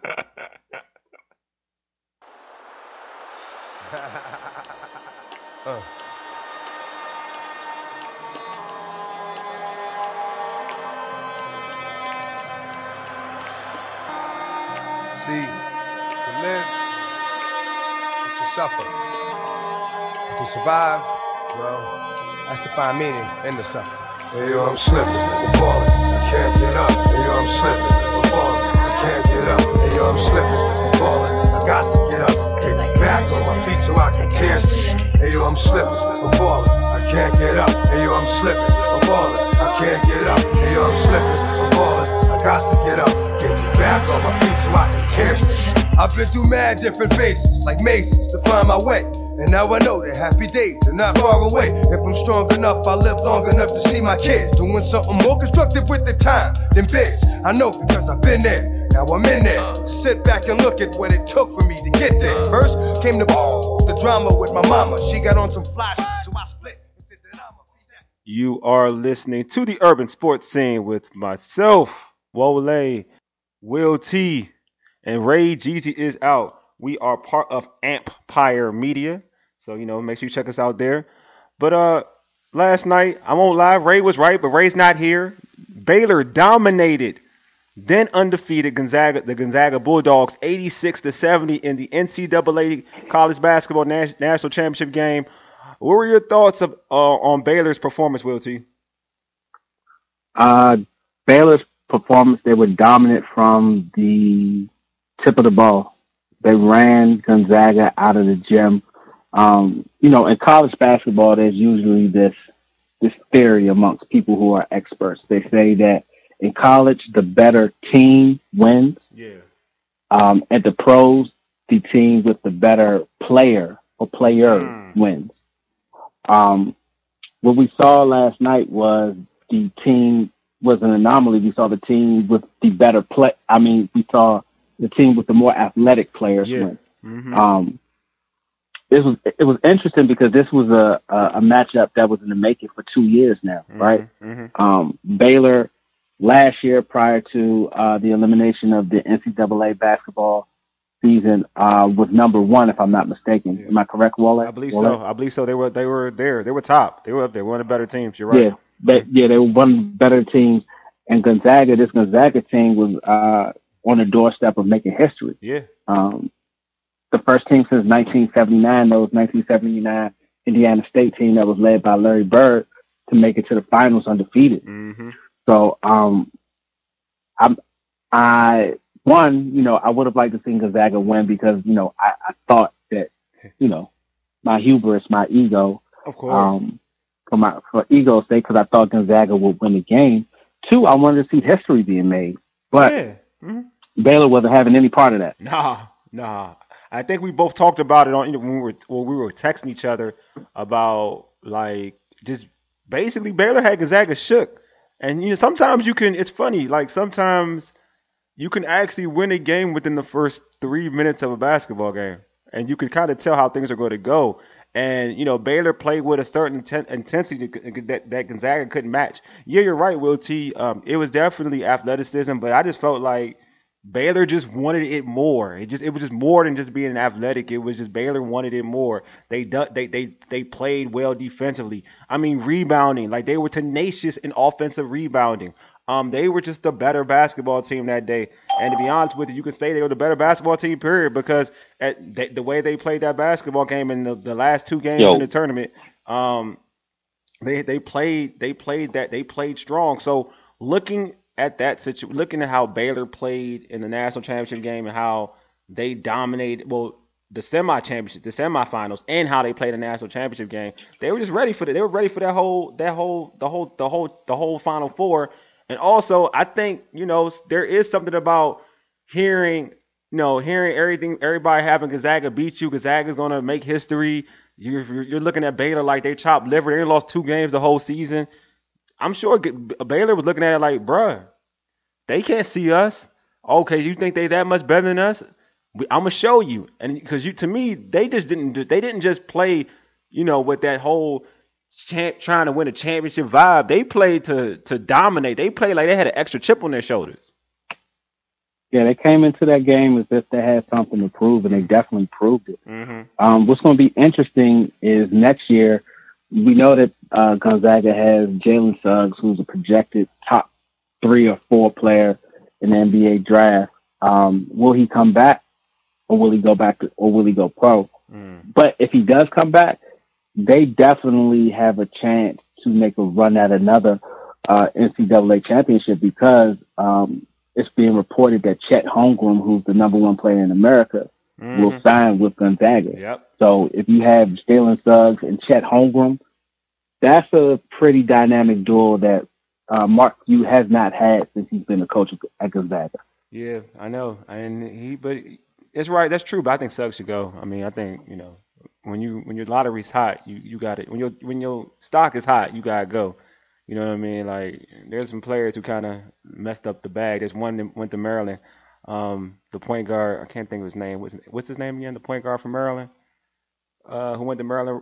See, to live is to suffer. To survive, well, that's to find meaning in the suffering. Hey yo, I'm slipping, I'm falling, I can't get up. Hey yo, I'm slipping, I'm falling, I can't get up. Hey yo, I'm slipping, I'm falling, I got to get up. Get back on my feet so I can tear. Hey yo, I'm slipping, I'm falling, I can't get up. Hey yo, I'm slipping, I'm falling, I can't get up. Hey yo, I'm slipping, I'm falling, I got to get up. Get back on my feet so I can tear. I've been through mad different phases, like mazes, to find my way. And now I know that happy days are not far away. If I'm strong enough, I'll live long enough to see my kids doing something more constructive with the time than biz. I know because I've been there. Now I'm in there. Sit back and look at what it took for me to get there. First came the drama with my mama. She got on some fly shit, so I split. You are listening to the Urban Sports Scene with myself, Wole, Will T, and Ray Jeezy is out. We are part of Empire Media. So, make sure you check us out there. But last night, I won't lie, Ray was right, but Ray's not here. Baylor dominated then undefeated the Gonzaga Bulldogs 86-70 in the NCAA College Basketball National Championship game. What were your thoughts on Baylor's performance, Will T? Baylor's performance, they were dominant from the tip of the ball. They ran Gonzaga out of the gym. In college basketball, there's usually this theory amongst people who are experts. They say that in college, the better team wins. Yeah. At the pros, the team with the better player or player wins. What we saw last night was the team was an anomaly. We saw the team with the better play. We saw the team with the more athletic players win. Mm-hmm. It was interesting because this was a matchup that was in the making for 2 years now, right? Mm-hmm. Baylor last year, prior to the elimination of the NCAA basketball season, was number one, if I'm not mistaken. Yeah. Am I correct, Wole? I believe so. They were there. They were top. They were up there. One of the better teams. You're right. They were one of the better teams. And this Gonzaga team was on the doorstep of making history. Yeah. The first team since 1979, that was 1979 Indiana State team that was led by Larry Bird to make it to the finals undefeated. Mm-hmm. So, I would have liked to see Gonzaga win because, I thought that, my hubris, my ego, of course, for ego's sake, because I thought Gonzaga would win the game. Two, I wanted to see history being made, but Baylor wasn't having any part of that. Nah. I think we both talked about it on when we were texting each other about just basically Baylor had Gonzaga shook, and sometimes you can. It's funny, sometimes you can actually win a game within the first 3 minutes of a basketball game, and you can kind of tell how things are going to go. And Baylor played with a certain intensity that Gonzaga couldn't match. Yeah, you're right, Will T. It was definitely athleticism, but I just felt like Baylor just wanted it more. It was just more than just being athletic. It was just Baylor wanted it more. They played well defensively. I mean, rebounding, like they were tenacious in offensive rebounding. They were just a better basketball team that day. And to be honest with you, you can say they were the better basketball team, period, because the way they played that basketball game in the last 2 games in the tournament, they played strong. So looking at that situation, looking at how Baylor played in the national championship game and how they dominated, the semifinals, and how they played the national championship game, they were just ready for it. They were ready for the whole Final Four. And also, I think, there is something about hearing everybody having Gonzaga beat you. Gonzaga's going to make history. You're looking at Baylor like they chopped liver. They lost 2 games the whole season. I'm sure Baylor was looking at it like, bruh, they can't see us. Okay, you think they that much better than us? I'm gonna show you. And because to me, they didn't just play, with that whole trying to win a championship vibe. They played to dominate. They played like they had an extra chip on their shoulders. Yeah, they came into that game as if they had something to prove, and they definitely proved it. Mm-hmm. What's going to be interesting is next year, we know that Gonzaga has Jalen Suggs, who's a projected top 3 or 4 player in the NBA draft. Will he come back, or will he go pro? But if he does come back, they definitely have a chance to make a run at another NCAA championship, because it's being reported that Chet Holmgren, who's the number 1 player in America, will sign with Gonzaga. Yep. So if you have Jalen Suggs and Chet Holmgren, that's a pretty dynamic duo that Mark Few has not had since he's been a coach at Gonzaga. Yeah, I know. But it's right. That's true. But I think Suggs should go. I mean, I think, when your lottery's hot, you got it. When your stock is hot, you gotta go. You know what I mean? Like, there's some players who kind of messed up the bag. There's one that went to Maryland. The point guard, I can't think of his name. What's his name again? The point guard from Maryland, who went to Maryland.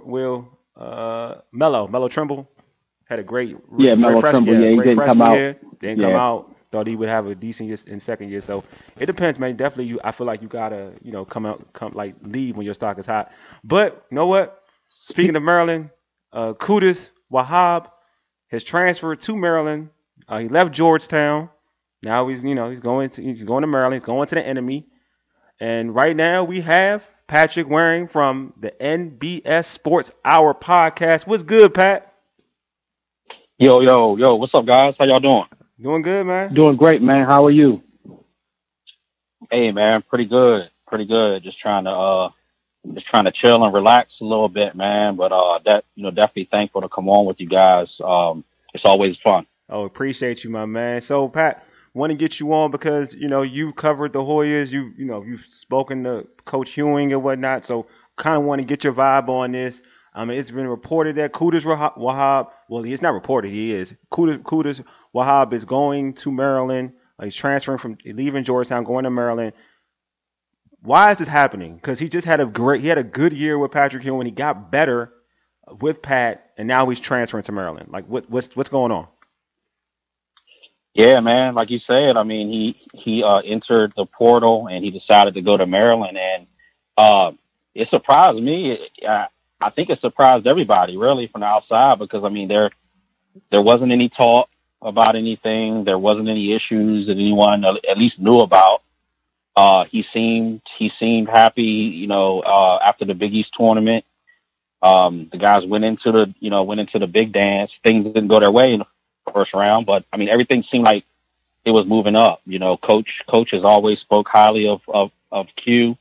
Melo Trimble had a great Melo Trimble. He didn't come out. Didn't come out. Thought he would have a decent year in second year. So it depends, man. Definitely, I feel like you gotta, leave when your stock is hot. But you know what? Speaking of Maryland, Qudus Wahab has transferred to Maryland. He left Georgetown. Now he's going to Maryland. He's going to the enemy. And right now we have Patrick Waring from the NBS Sports Hour podcast. What's good, Pat? Yo, what's up, guys? How y'all doing? Doing good, man. Doing great, man. How are you? Hey, man, pretty good. Just trying to chill and relax a little bit, man. But definitely thankful to come on with you guys. It's always fun. Oh, appreciate you, my man. So, Pat, want to get you on because you've covered the Hoyas. You've spoken to Coach Ewing and whatnot. So, kind of want to get your vibe on this. It's been reported that Qudus Wahab, well, it's not reported, he is. Qudus Wahab is going to Maryland. He's transferring from leaving Georgetown, going to Maryland. Why is this happening? Because he just had a good year with Patrick Ewing. He got better with Pat, and now he's transferring to Maryland. Like, what's going on? Yeah, man, like you said, I mean, he entered the portal and he decided to go to Maryland, and it surprised me. I think it surprised everybody, really, from the outside, because, I mean, there wasn't any talk about anything. There wasn't any issues that anyone at least knew about. He seemed happy, after the Big East tournament. The guys went into the big dance. Things didn't go their way in the first round, but, I mean, everything seemed like it was moving up. Coach has always spoke highly of Q.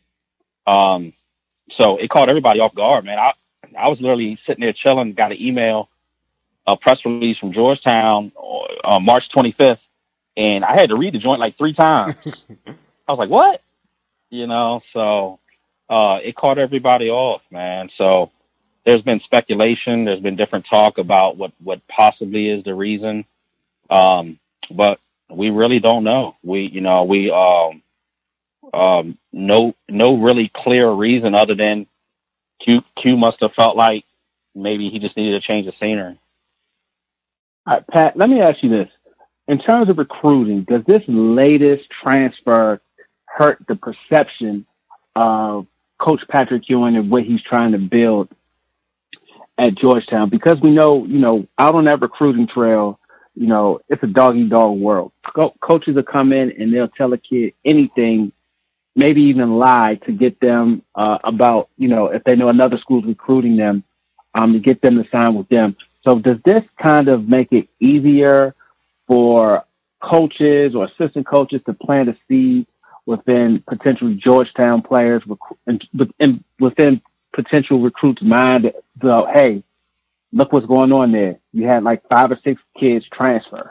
So it caught everybody off guard, man. I was literally sitting there chilling, got an email, a press release from Georgetown on March 25th, and I had to read the joint like 3 times. I was like, what? So it caught everybody off, man. So there's been speculation. There's been different talk about what possibly is the reason. But we really don't know. No really clear reason other than Q must have felt like maybe he just needed to change the scenery. All right, Pat, let me ask you this. in terms of recruiting, does this latest transfer hurt the perception of Coach Patrick Ewing and what he's trying to build at Georgetown? Because we know, out on that recruiting trail, it's a dog-eat-dog world. Coaches will come in and they'll tell a kid anything, maybe even lie to get them about, if they know another school's recruiting them, to get them to sign with them. So does this kind of make it easier for coaches or assistant coaches to plant a seed within potential Georgetown players and within potential recruits' mind? So, hey, look what's going on there. You had like 5 or 6 kids transfer.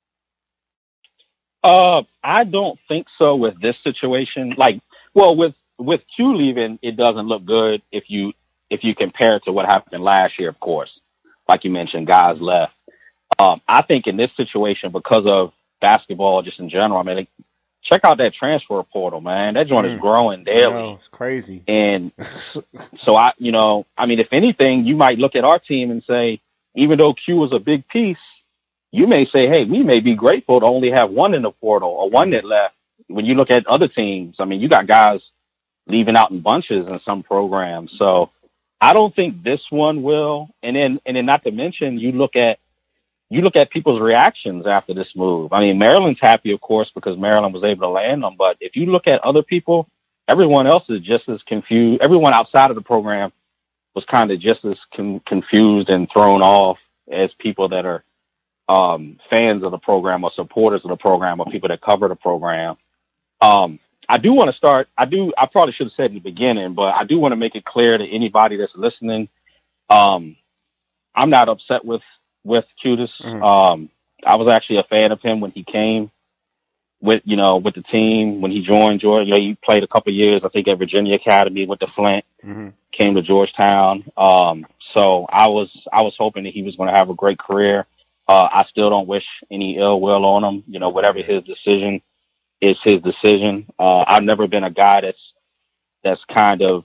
I don't think so with this situation. With Q leaving, it doesn't look good if you compare it to what happened last year, of course. Like you mentioned, guys left. I think in this situation, because of basketball just in general, check out that transfer portal, man. That joint is growing daily. It's crazy. And so if anything, you might look at our team and say, even though Q was a big piece, you may say, hey, we may be grateful to only have one in the portal or one that left. When you look at other teams, you got guys leaving out in bunches in some programs. So I don't think this one will. And then not to mention, you look at people's reactions after this move. Maryland's happy, of course, because Maryland was able to land them. But if you look at other people, everyone else is just as confused. Everyone outside of the program was kind of just as confused and thrown off as people that are fans of the program or supporters of the program or people that cover the program. I do want to start. I probably should have said in the beginning, but I do want to make it clear to anybody that's listening. I'm not upset with Qudus. I was actually a fan of him when he came with the team, when he joined Georgia. He played a couple of years, I think, at Virginia Academy with the Flint, came to Georgetown. So I was hoping that he was going to have a great career. I still don't wish any ill will on him. Whatever his decision is his decision. I've never been a guy that's kind of,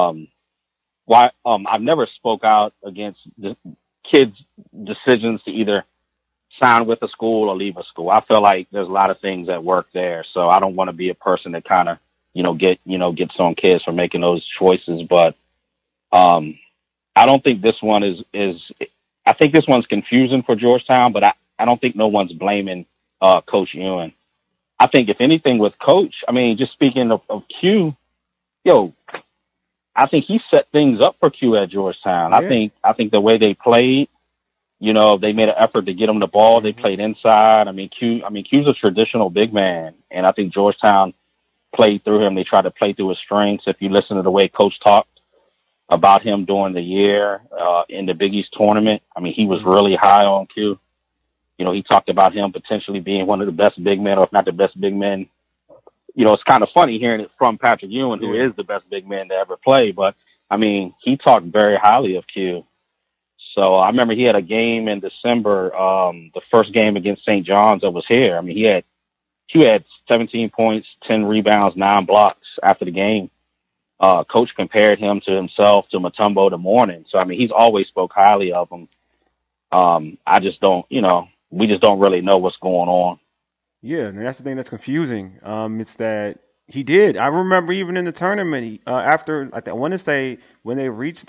I've never spoke out against the kids' decisions to either sign with a school or leave a school. I feel like there's a lot of things at work there. So I don't want to be a person that kind of, gets on kids for making those choices. But I don't think this one I think this one's confusing for Georgetown, but I don't think no one's blaming Coach Ewing. I think if anything with Coach, just speaking of Q, I think he set things up for Q at Georgetown. Yeah. I think the way they played, they made an effort to get him the ball. They played inside. Q's a traditional big man, and I think Georgetown played through him. They tried to play through his strengths. If you listen to the way Coach talked about him during the year in the Big East tournament, he was really high on Q. He talked about him potentially being one of the best big men, or if not the best big men. It's kind of funny hearing it from Patrick Ewing, who is the best big man to ever play. But, he talked very highly of Q. So I remember he had a game in December, the first game against St. John's that was here. He had 17 points, 10 rebounds, 9 blocks after the game. Coach compared him to himself, to Mutombo the Morning. So, he's always spoke highly of him. I just don't, we just don't really know what's going on. Yeah, and that's the thing that's confusing. It's that he did. I remember even in the tournament, after I want to say when they reached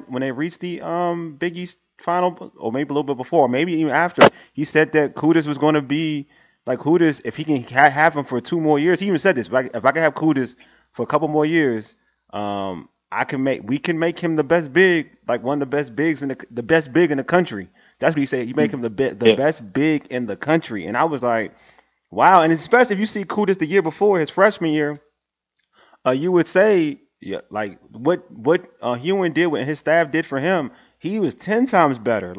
the Big East final, or maybe a little bit before, maybe even after, he said that Qudus was going to be like Qudus if he can have him for 2 more years. He even said this: if I can have Qudus for a couple more years, we can make him the best big, like one of the best bigs the best big in the country. That's what he said. You make him the best big in the country. And I was like, wow. And especially if you see Qudus the year before, his freshman year, you would say, like what Ewing did, what his staff did for him, he was 10 times better,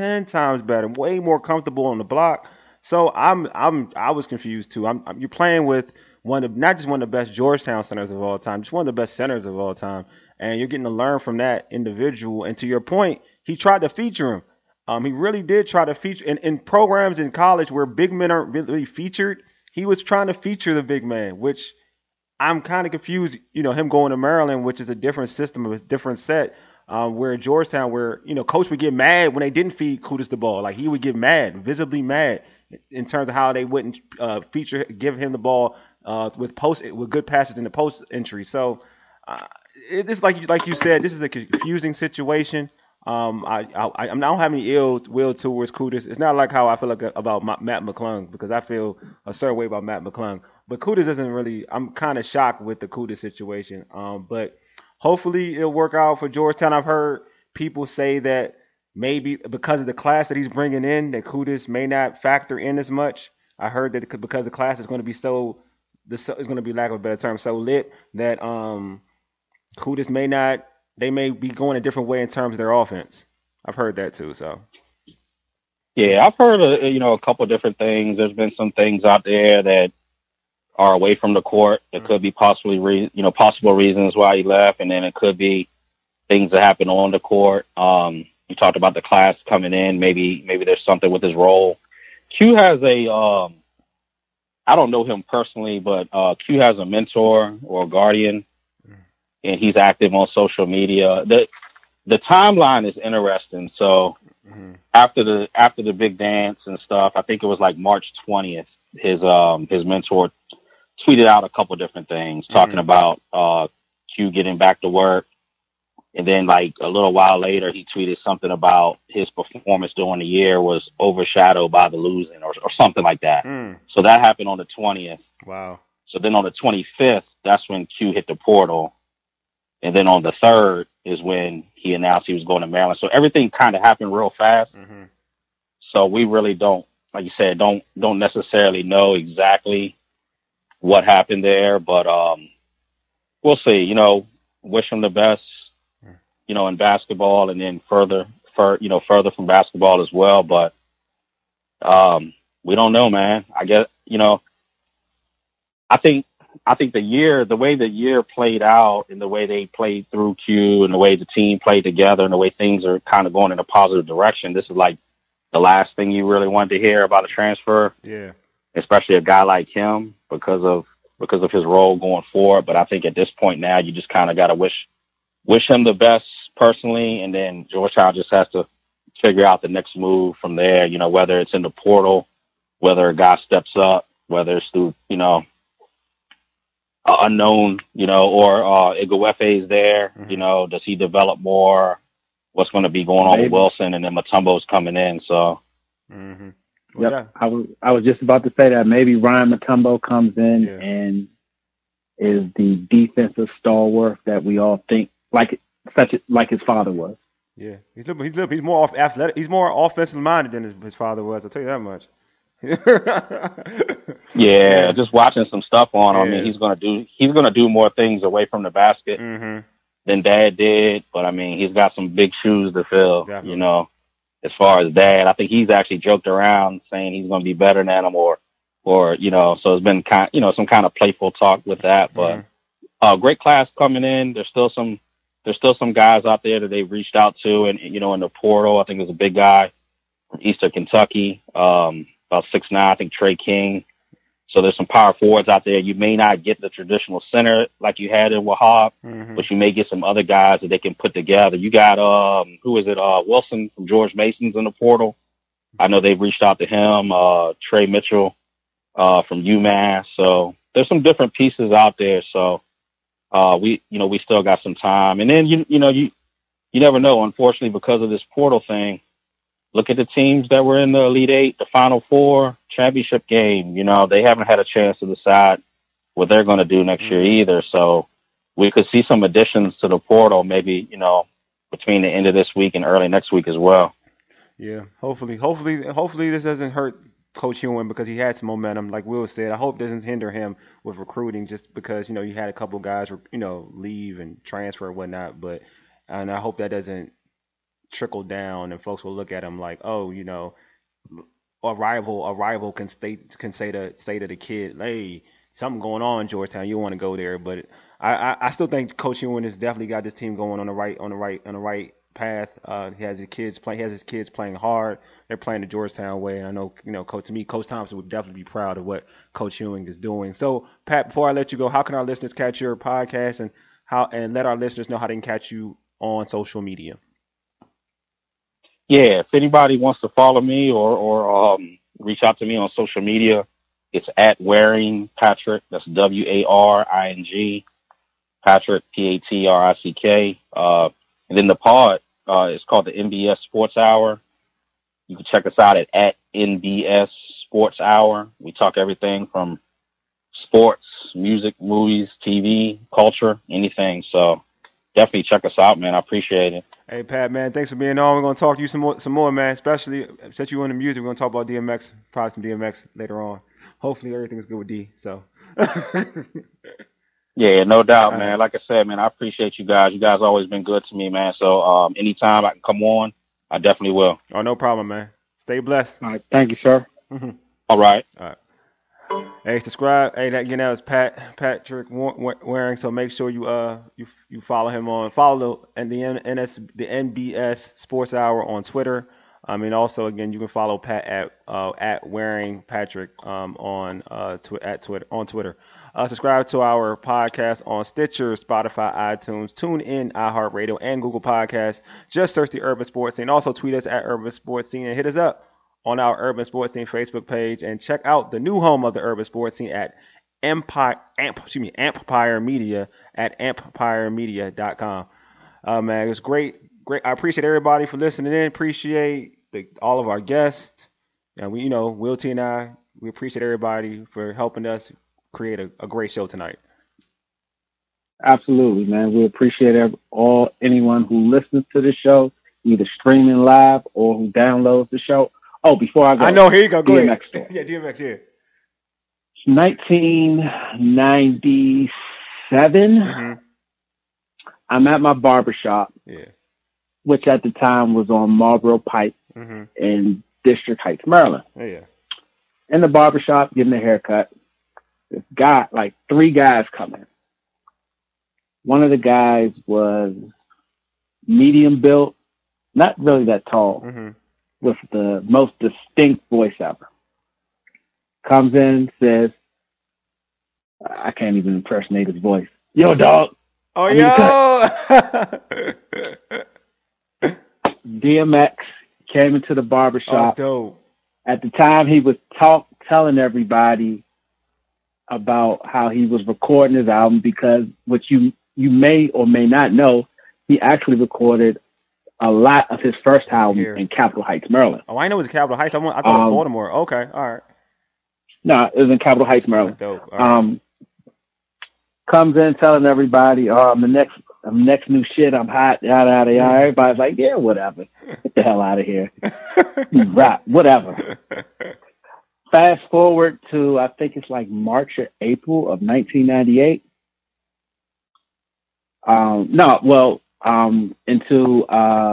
way more comfortable on the block. So I was confused too. You're playing with not just one of the best Georgetown centers of all time, just one of the best centers of all time, and you're getting to learn from that individual. And to your point, he tried to feature him. He really did try to feature in programs in college where big men aren't really featured. He was trying to feature the big man, which I'm kind of confused. Him going to Maryland, which is a different system, a different set. Where Georgetown, where Coach would get mad when they didn't feed Qudus the ball, like he would get mad, visibly mad. in terms of how they wouldn't give him the ball with good passes in the post entry. So it's like you said, this is a confusing situation. I don't have any ill will towards Qudus. It's not like how I feel like about Matt McClung, because I feel a certain way about Matt McClung. But Qudus isn't really. I'm kind of shocked with the Qudus situation. But hopefully it'll work out for Georgetown. I've heard people say that maybe because of the class that he's bringing in, that Qudus may not factor in as much. I heard that because the class is going to be is going to be, lack of a better term, so lit that Qudus may not. They may be going a different way in terms of their offense. I've heard that too. So, yeah, I've heard a couple different things. There's been some things out there that are away from the court. It could be possible reasons why he left, and then it could be things that happen on the court. You talked about the class coming in. Maybe there's something with his role. Q has I don't know him personally, but Q has a mentor or a guardian, and he's active on social media. The timeline is interesting. So after the big dance and stuff, I think it was like March 20th, his mentor tweeted out a couple different things talking about Q getting back to work. And then like a little while later, he tweeted something about his performance during the year was overshadowed by the losing or something like that. So that happened on the 20th. Wow. So then on the 25th, that's when Q hit the portal. And then on the 3rd is when he announced he was going to Maryland. So everything kind of happened real fast. So we really don't, like you said, don't necessarily know exactly what happened there. But we'll see. Wish him the best, in basketball, and then further from basketball as well. But we don't know, man. I guess, I think the way the year played out and the way they played through Q and the way the team played together and the way things are kind of going in a positive direction, this is like the last thing you really wanted to hear about a transfer. Yeah. Especially a guy like him because of his role going forward. But I think at this point now, you just kind of got to wish him the best personally. And then Georgetown just has to figure out the next move from there, whether it's in the portal, whether a guy steps up, whether it's through, unknown, or Igwefe is there, does he develop more? What's going to be going on with Wilson, and then Mutombo's coming in. So, Yep. I was just about to say that maybe Ryan Mutombo comes in and is the defensive stalwart that we all think like his father was. Yeah, he's more athletic. He's more offensive minded than his father was. I'll tell you that much. Yeah, just watching some stuff on him. I mean, he's gonna do more things away from the basket than Dad did. But I mean, he's got some big shoes to fill. Definitely. As far as Dad, I think he's actually joked around saying he's gonna be better than him, or so it's been some kind of playful talk with that. But great class coming in. There's still some guys out there that they've reached out to, and in the portal, I think there's a big guy from Eastern Kentucky, about 6'9", I think Trey King. So there's some power forwards out there. You may not get the traditional center like you had in Wahab, but you may get some other guys that they can put together. You got, Wilson from George Mason's in the portal. I know they've reached out to him, Trey Mitchell, from UMass. So there's some different pieces out there. So, we still got some time. And then, you never know, unfortunately, because of this portal thing. Look at the teams that were in the Elite Eight, the Final Four, championship game. They haven't had a chance to decide what they're going to do next year either. So we could see some additions to the portal maybe, between the end of this week and early next week as well. Yeah, hopefully this doesn't hurt Coach Ewing, because he had some momentum, like Will said. I hope it doesn't hinder him with recruiting, just because, you had a couple guys, leave and transfer and whatnot. And I hope that doesn't trickle down and folks will look at him like, oh, a rival can say to the kid, hey, something going on in Georgetown, you want to go there. But I still think Coach Ewing has definitely got this team going on the right path. He has his kids playing hard. They're playing the Georgetown way. I know, Coach Thompson would definitely be proud of what Coach Ewing is doing. So, Pat, before I let you go, how can our listeners catch your podcast, and let our listeners know how they can catch you on social media? Yeah, if anybody wants to follow me or reach out to me on social media. It's at Waring Patrick. That's WARING Patrick, PATRICK. And then the pod is called the NBS Sports Hour. You can check us out at NBS Sports Hour. We talk everything from sports, music, movies, TV, culture, anything. So definitely check us out, man. I appreciate it. Hey, Pat, man, thanks for being on. We're going to talk to you some more, man, especially since you're in the music. We're going to talk about DMX, probably some DMX later on. Hopefully everything's good with D. So. Yeah, no doubt, man. Like I said, man, I appreciate you guys. You guys always been good to me, man. So anytime I can come on, I definitely will. Oh, no problem, man. Stay blessed. All right. Thank you, sir. All right. All right. Hey, subscribe. Hey, that was Patrick Waring. So make sure you follow him follow the NBS Sports Hour on Twitter. Also again, you can follow Pat at Waring Patrick on Twitter. Subscribe to our podcast on Stitcher, Spotify, iTunes, TuneIn, iHeartRadio, and Google Podcasts. Just search the Urban Sports Scene. Also tweet us at Urban Sports Scene and hit us up on our Urban Sports Scene Facebook page, and check out the new home of the Urban Sports Scene at Empire Media at emppiremedia.com. Man, it was great. I appreciate everybody for listening in. Appreciate all of our guests. And Will T and I, we appreciate everybody for helping us create a great show tonight. Absolutely, man. We appreciate anyone who listens to the show, either streaming live or who downloads the show. Oh, before I go, I know. Here you go. Go DMX ahead. Yeah, DMX. Yeah. 1997. Mm-hmm. I'm at my barbershop, which at the time was on Marlboro Pike in District Heights, Maryland. Oh, yeah. In the barbershop, getting a haircut. This guy, like 3 guys come in. One of the guys was medium built, not really that tall. With the most distinct voice ever. Comes in, says, I can't even impersonate his voice. Yo, dog. Oh, yo. DMX came into the barbershop. Oh, dope. At the time, he was telling everybody about how he was recording his album because, what you may or may not know, he actually recorded a lot of his first album in Capitol Heights, Maryland. Oh, I know it was Capitol Heights. I thought it was Baltimore. Okay, all right. No, it was in Capitol Heights, Maryland. That's dope. Right. Comes in telling everybody, I'm the next new shit. I'm hot, yada, yada, yada. Everybody's like, yeah, whatever. Get the hell out of here. You rap, whatever. Fast forward to, I think it's like March or April of 1998. Into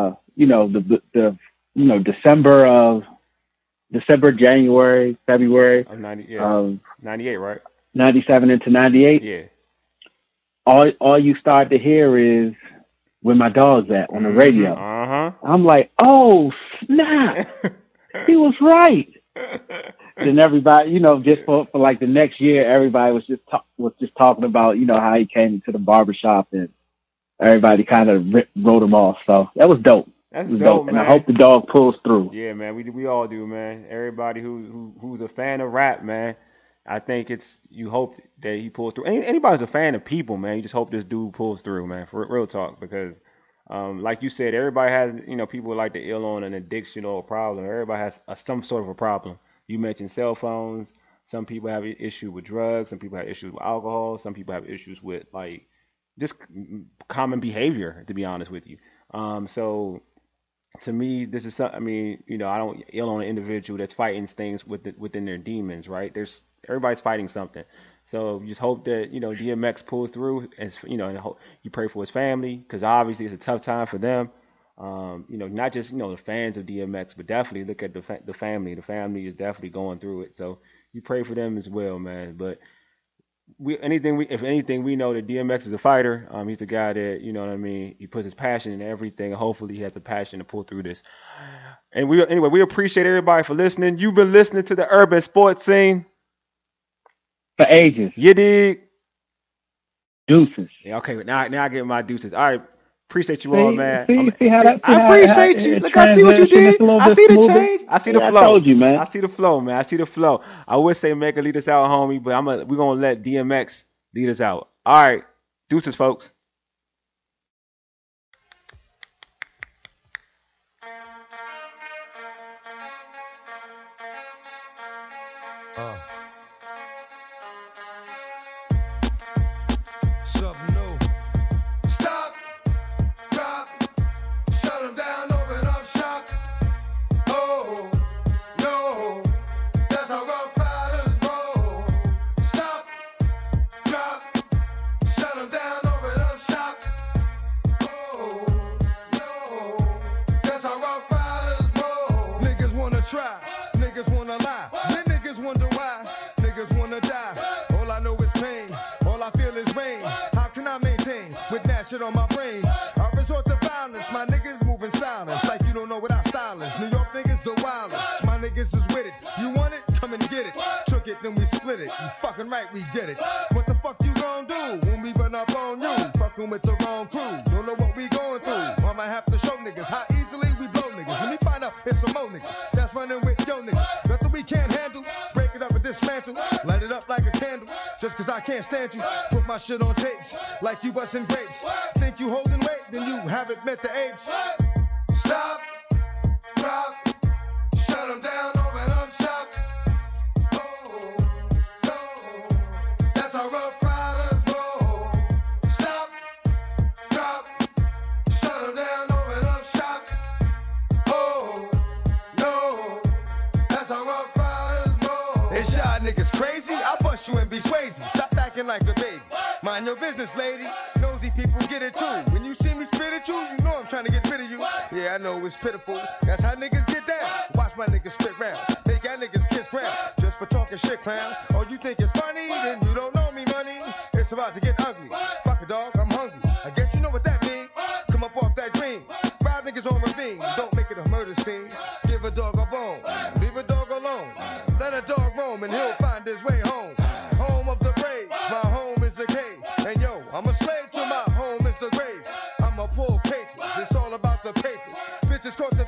December, January, February of 98, right? 97 into 98. Yeah. All you start to hear is "Where My Dog's At" on the radio. I'm like, oh snap, he was right. Then everybody, just for like the next year, everybody was just talking about how he came into the barbershop and everybody kind of wrote him off. So that was dope. That's dope, man. And I hope the dog pulls through. Yeah, man. We all do, man. Everybody who's a fan of rap, man. I think you hope that he pulls through. Anybody who's a fan of people, man, you just hope this dude pulls through, man. For real talk, because like you said, everybody has, people like to ill on an addiction or a problem. Everybody has some sort of a problem. You mentioned cell phones. Some people have an issue with drugs. Some people have issues with alcohol. Some people have issues with just common behavior, to be honest with you. So to me, this is something, I don't ill on an individual that's fighting things within their demons, right? Everybody's fighting something. So you just hope that, DMX pulls through, and you pray for his family, because obviously it's a tough time for them. Not just, the fans of DMX, but definitely look at the family. The family is definitely going through it. So you pray for them as well, man. But if anything, we know that DMX is a fighter. He's a guy that, he puts his passion in everything. And hopefully he has the passion to pull through this. And we appreciate everybody for listening. You've been listening to the Urban Sports Scene for ages. You dig? Deuces. Yeah, okay. Now I get my deuces. All right. Appreciate you all, man. I appreciate you. Look, I see what you did. I see the change. I see the flow. I told you, man. I see the flow, man. I see the flow. I would say Mega lead us out, homie, but we're gonna let DMX lead us out. All right, deuces, folks. Something new. Stop, drop, shut them down, open up shop. Oh, no, that's how Rough Riders roll. Stop, drop, shut them down, open up shop. Oh, no, that's how Rough Riders roll. Niggas wanna try, niggas wanna lie, then niggas wonder why. Niggas wanna die, all I know is pain, all I feel is rain. How can I maintain with that shit on my brain? I resort to violence, my niggas moving silence like you don't know what our style is. New York niggas the wildest, my niggas is with it. You want it? Come and get it. Took it, then we split it. You fucking right, we did it. What the fuck you gon' do when we run up on you? Fucking with the wrong crew, don't know what we going through. I might have to show niggas how easily we blow niggas. When we find out it's some more niggas that's running with yo niggas. Nothing we can't handle, break it up and dismantle. Light it up like a candle, just cause I can't stand you. Put my shit on tapes, like you busting grapes. Think you holding weight, then you haven't met the apes. Stop, drop, shut them down, open up shop. Oh, no, that's how Rough Riders roll. Stop, drop, shut them down, open up shop. Oh, no, that's how Rough Riders roll. It's y'all niggas crazy? I'll bust you and be Swayze. Stop acting like a baby. Mind your business, lady. Nosy people get it too. When you see me spit at you, you know I'm trying to get rid of you. Yeah, I know it's pitiful. That's how niggas get down. Watch my niggas spit round. Make y'all niggas kiss ground. Just for talking shit, clowns. Oh, you think it's funny? Then you don't know me, money. It's about to get ugly. Fuck a dog, I'm hungry. I guess you know what that means. Come up off that dream. 5 niggas on ravine. Don't make it a murder scene. Give a dog a bone. Leave a dog alone. Let a dog roam and he'll find his way home. Home of the brave. My home is the cave. And yo, I'm a slave to my home is the grave. I'ma pull papers. It's all about the papers. Bitches caught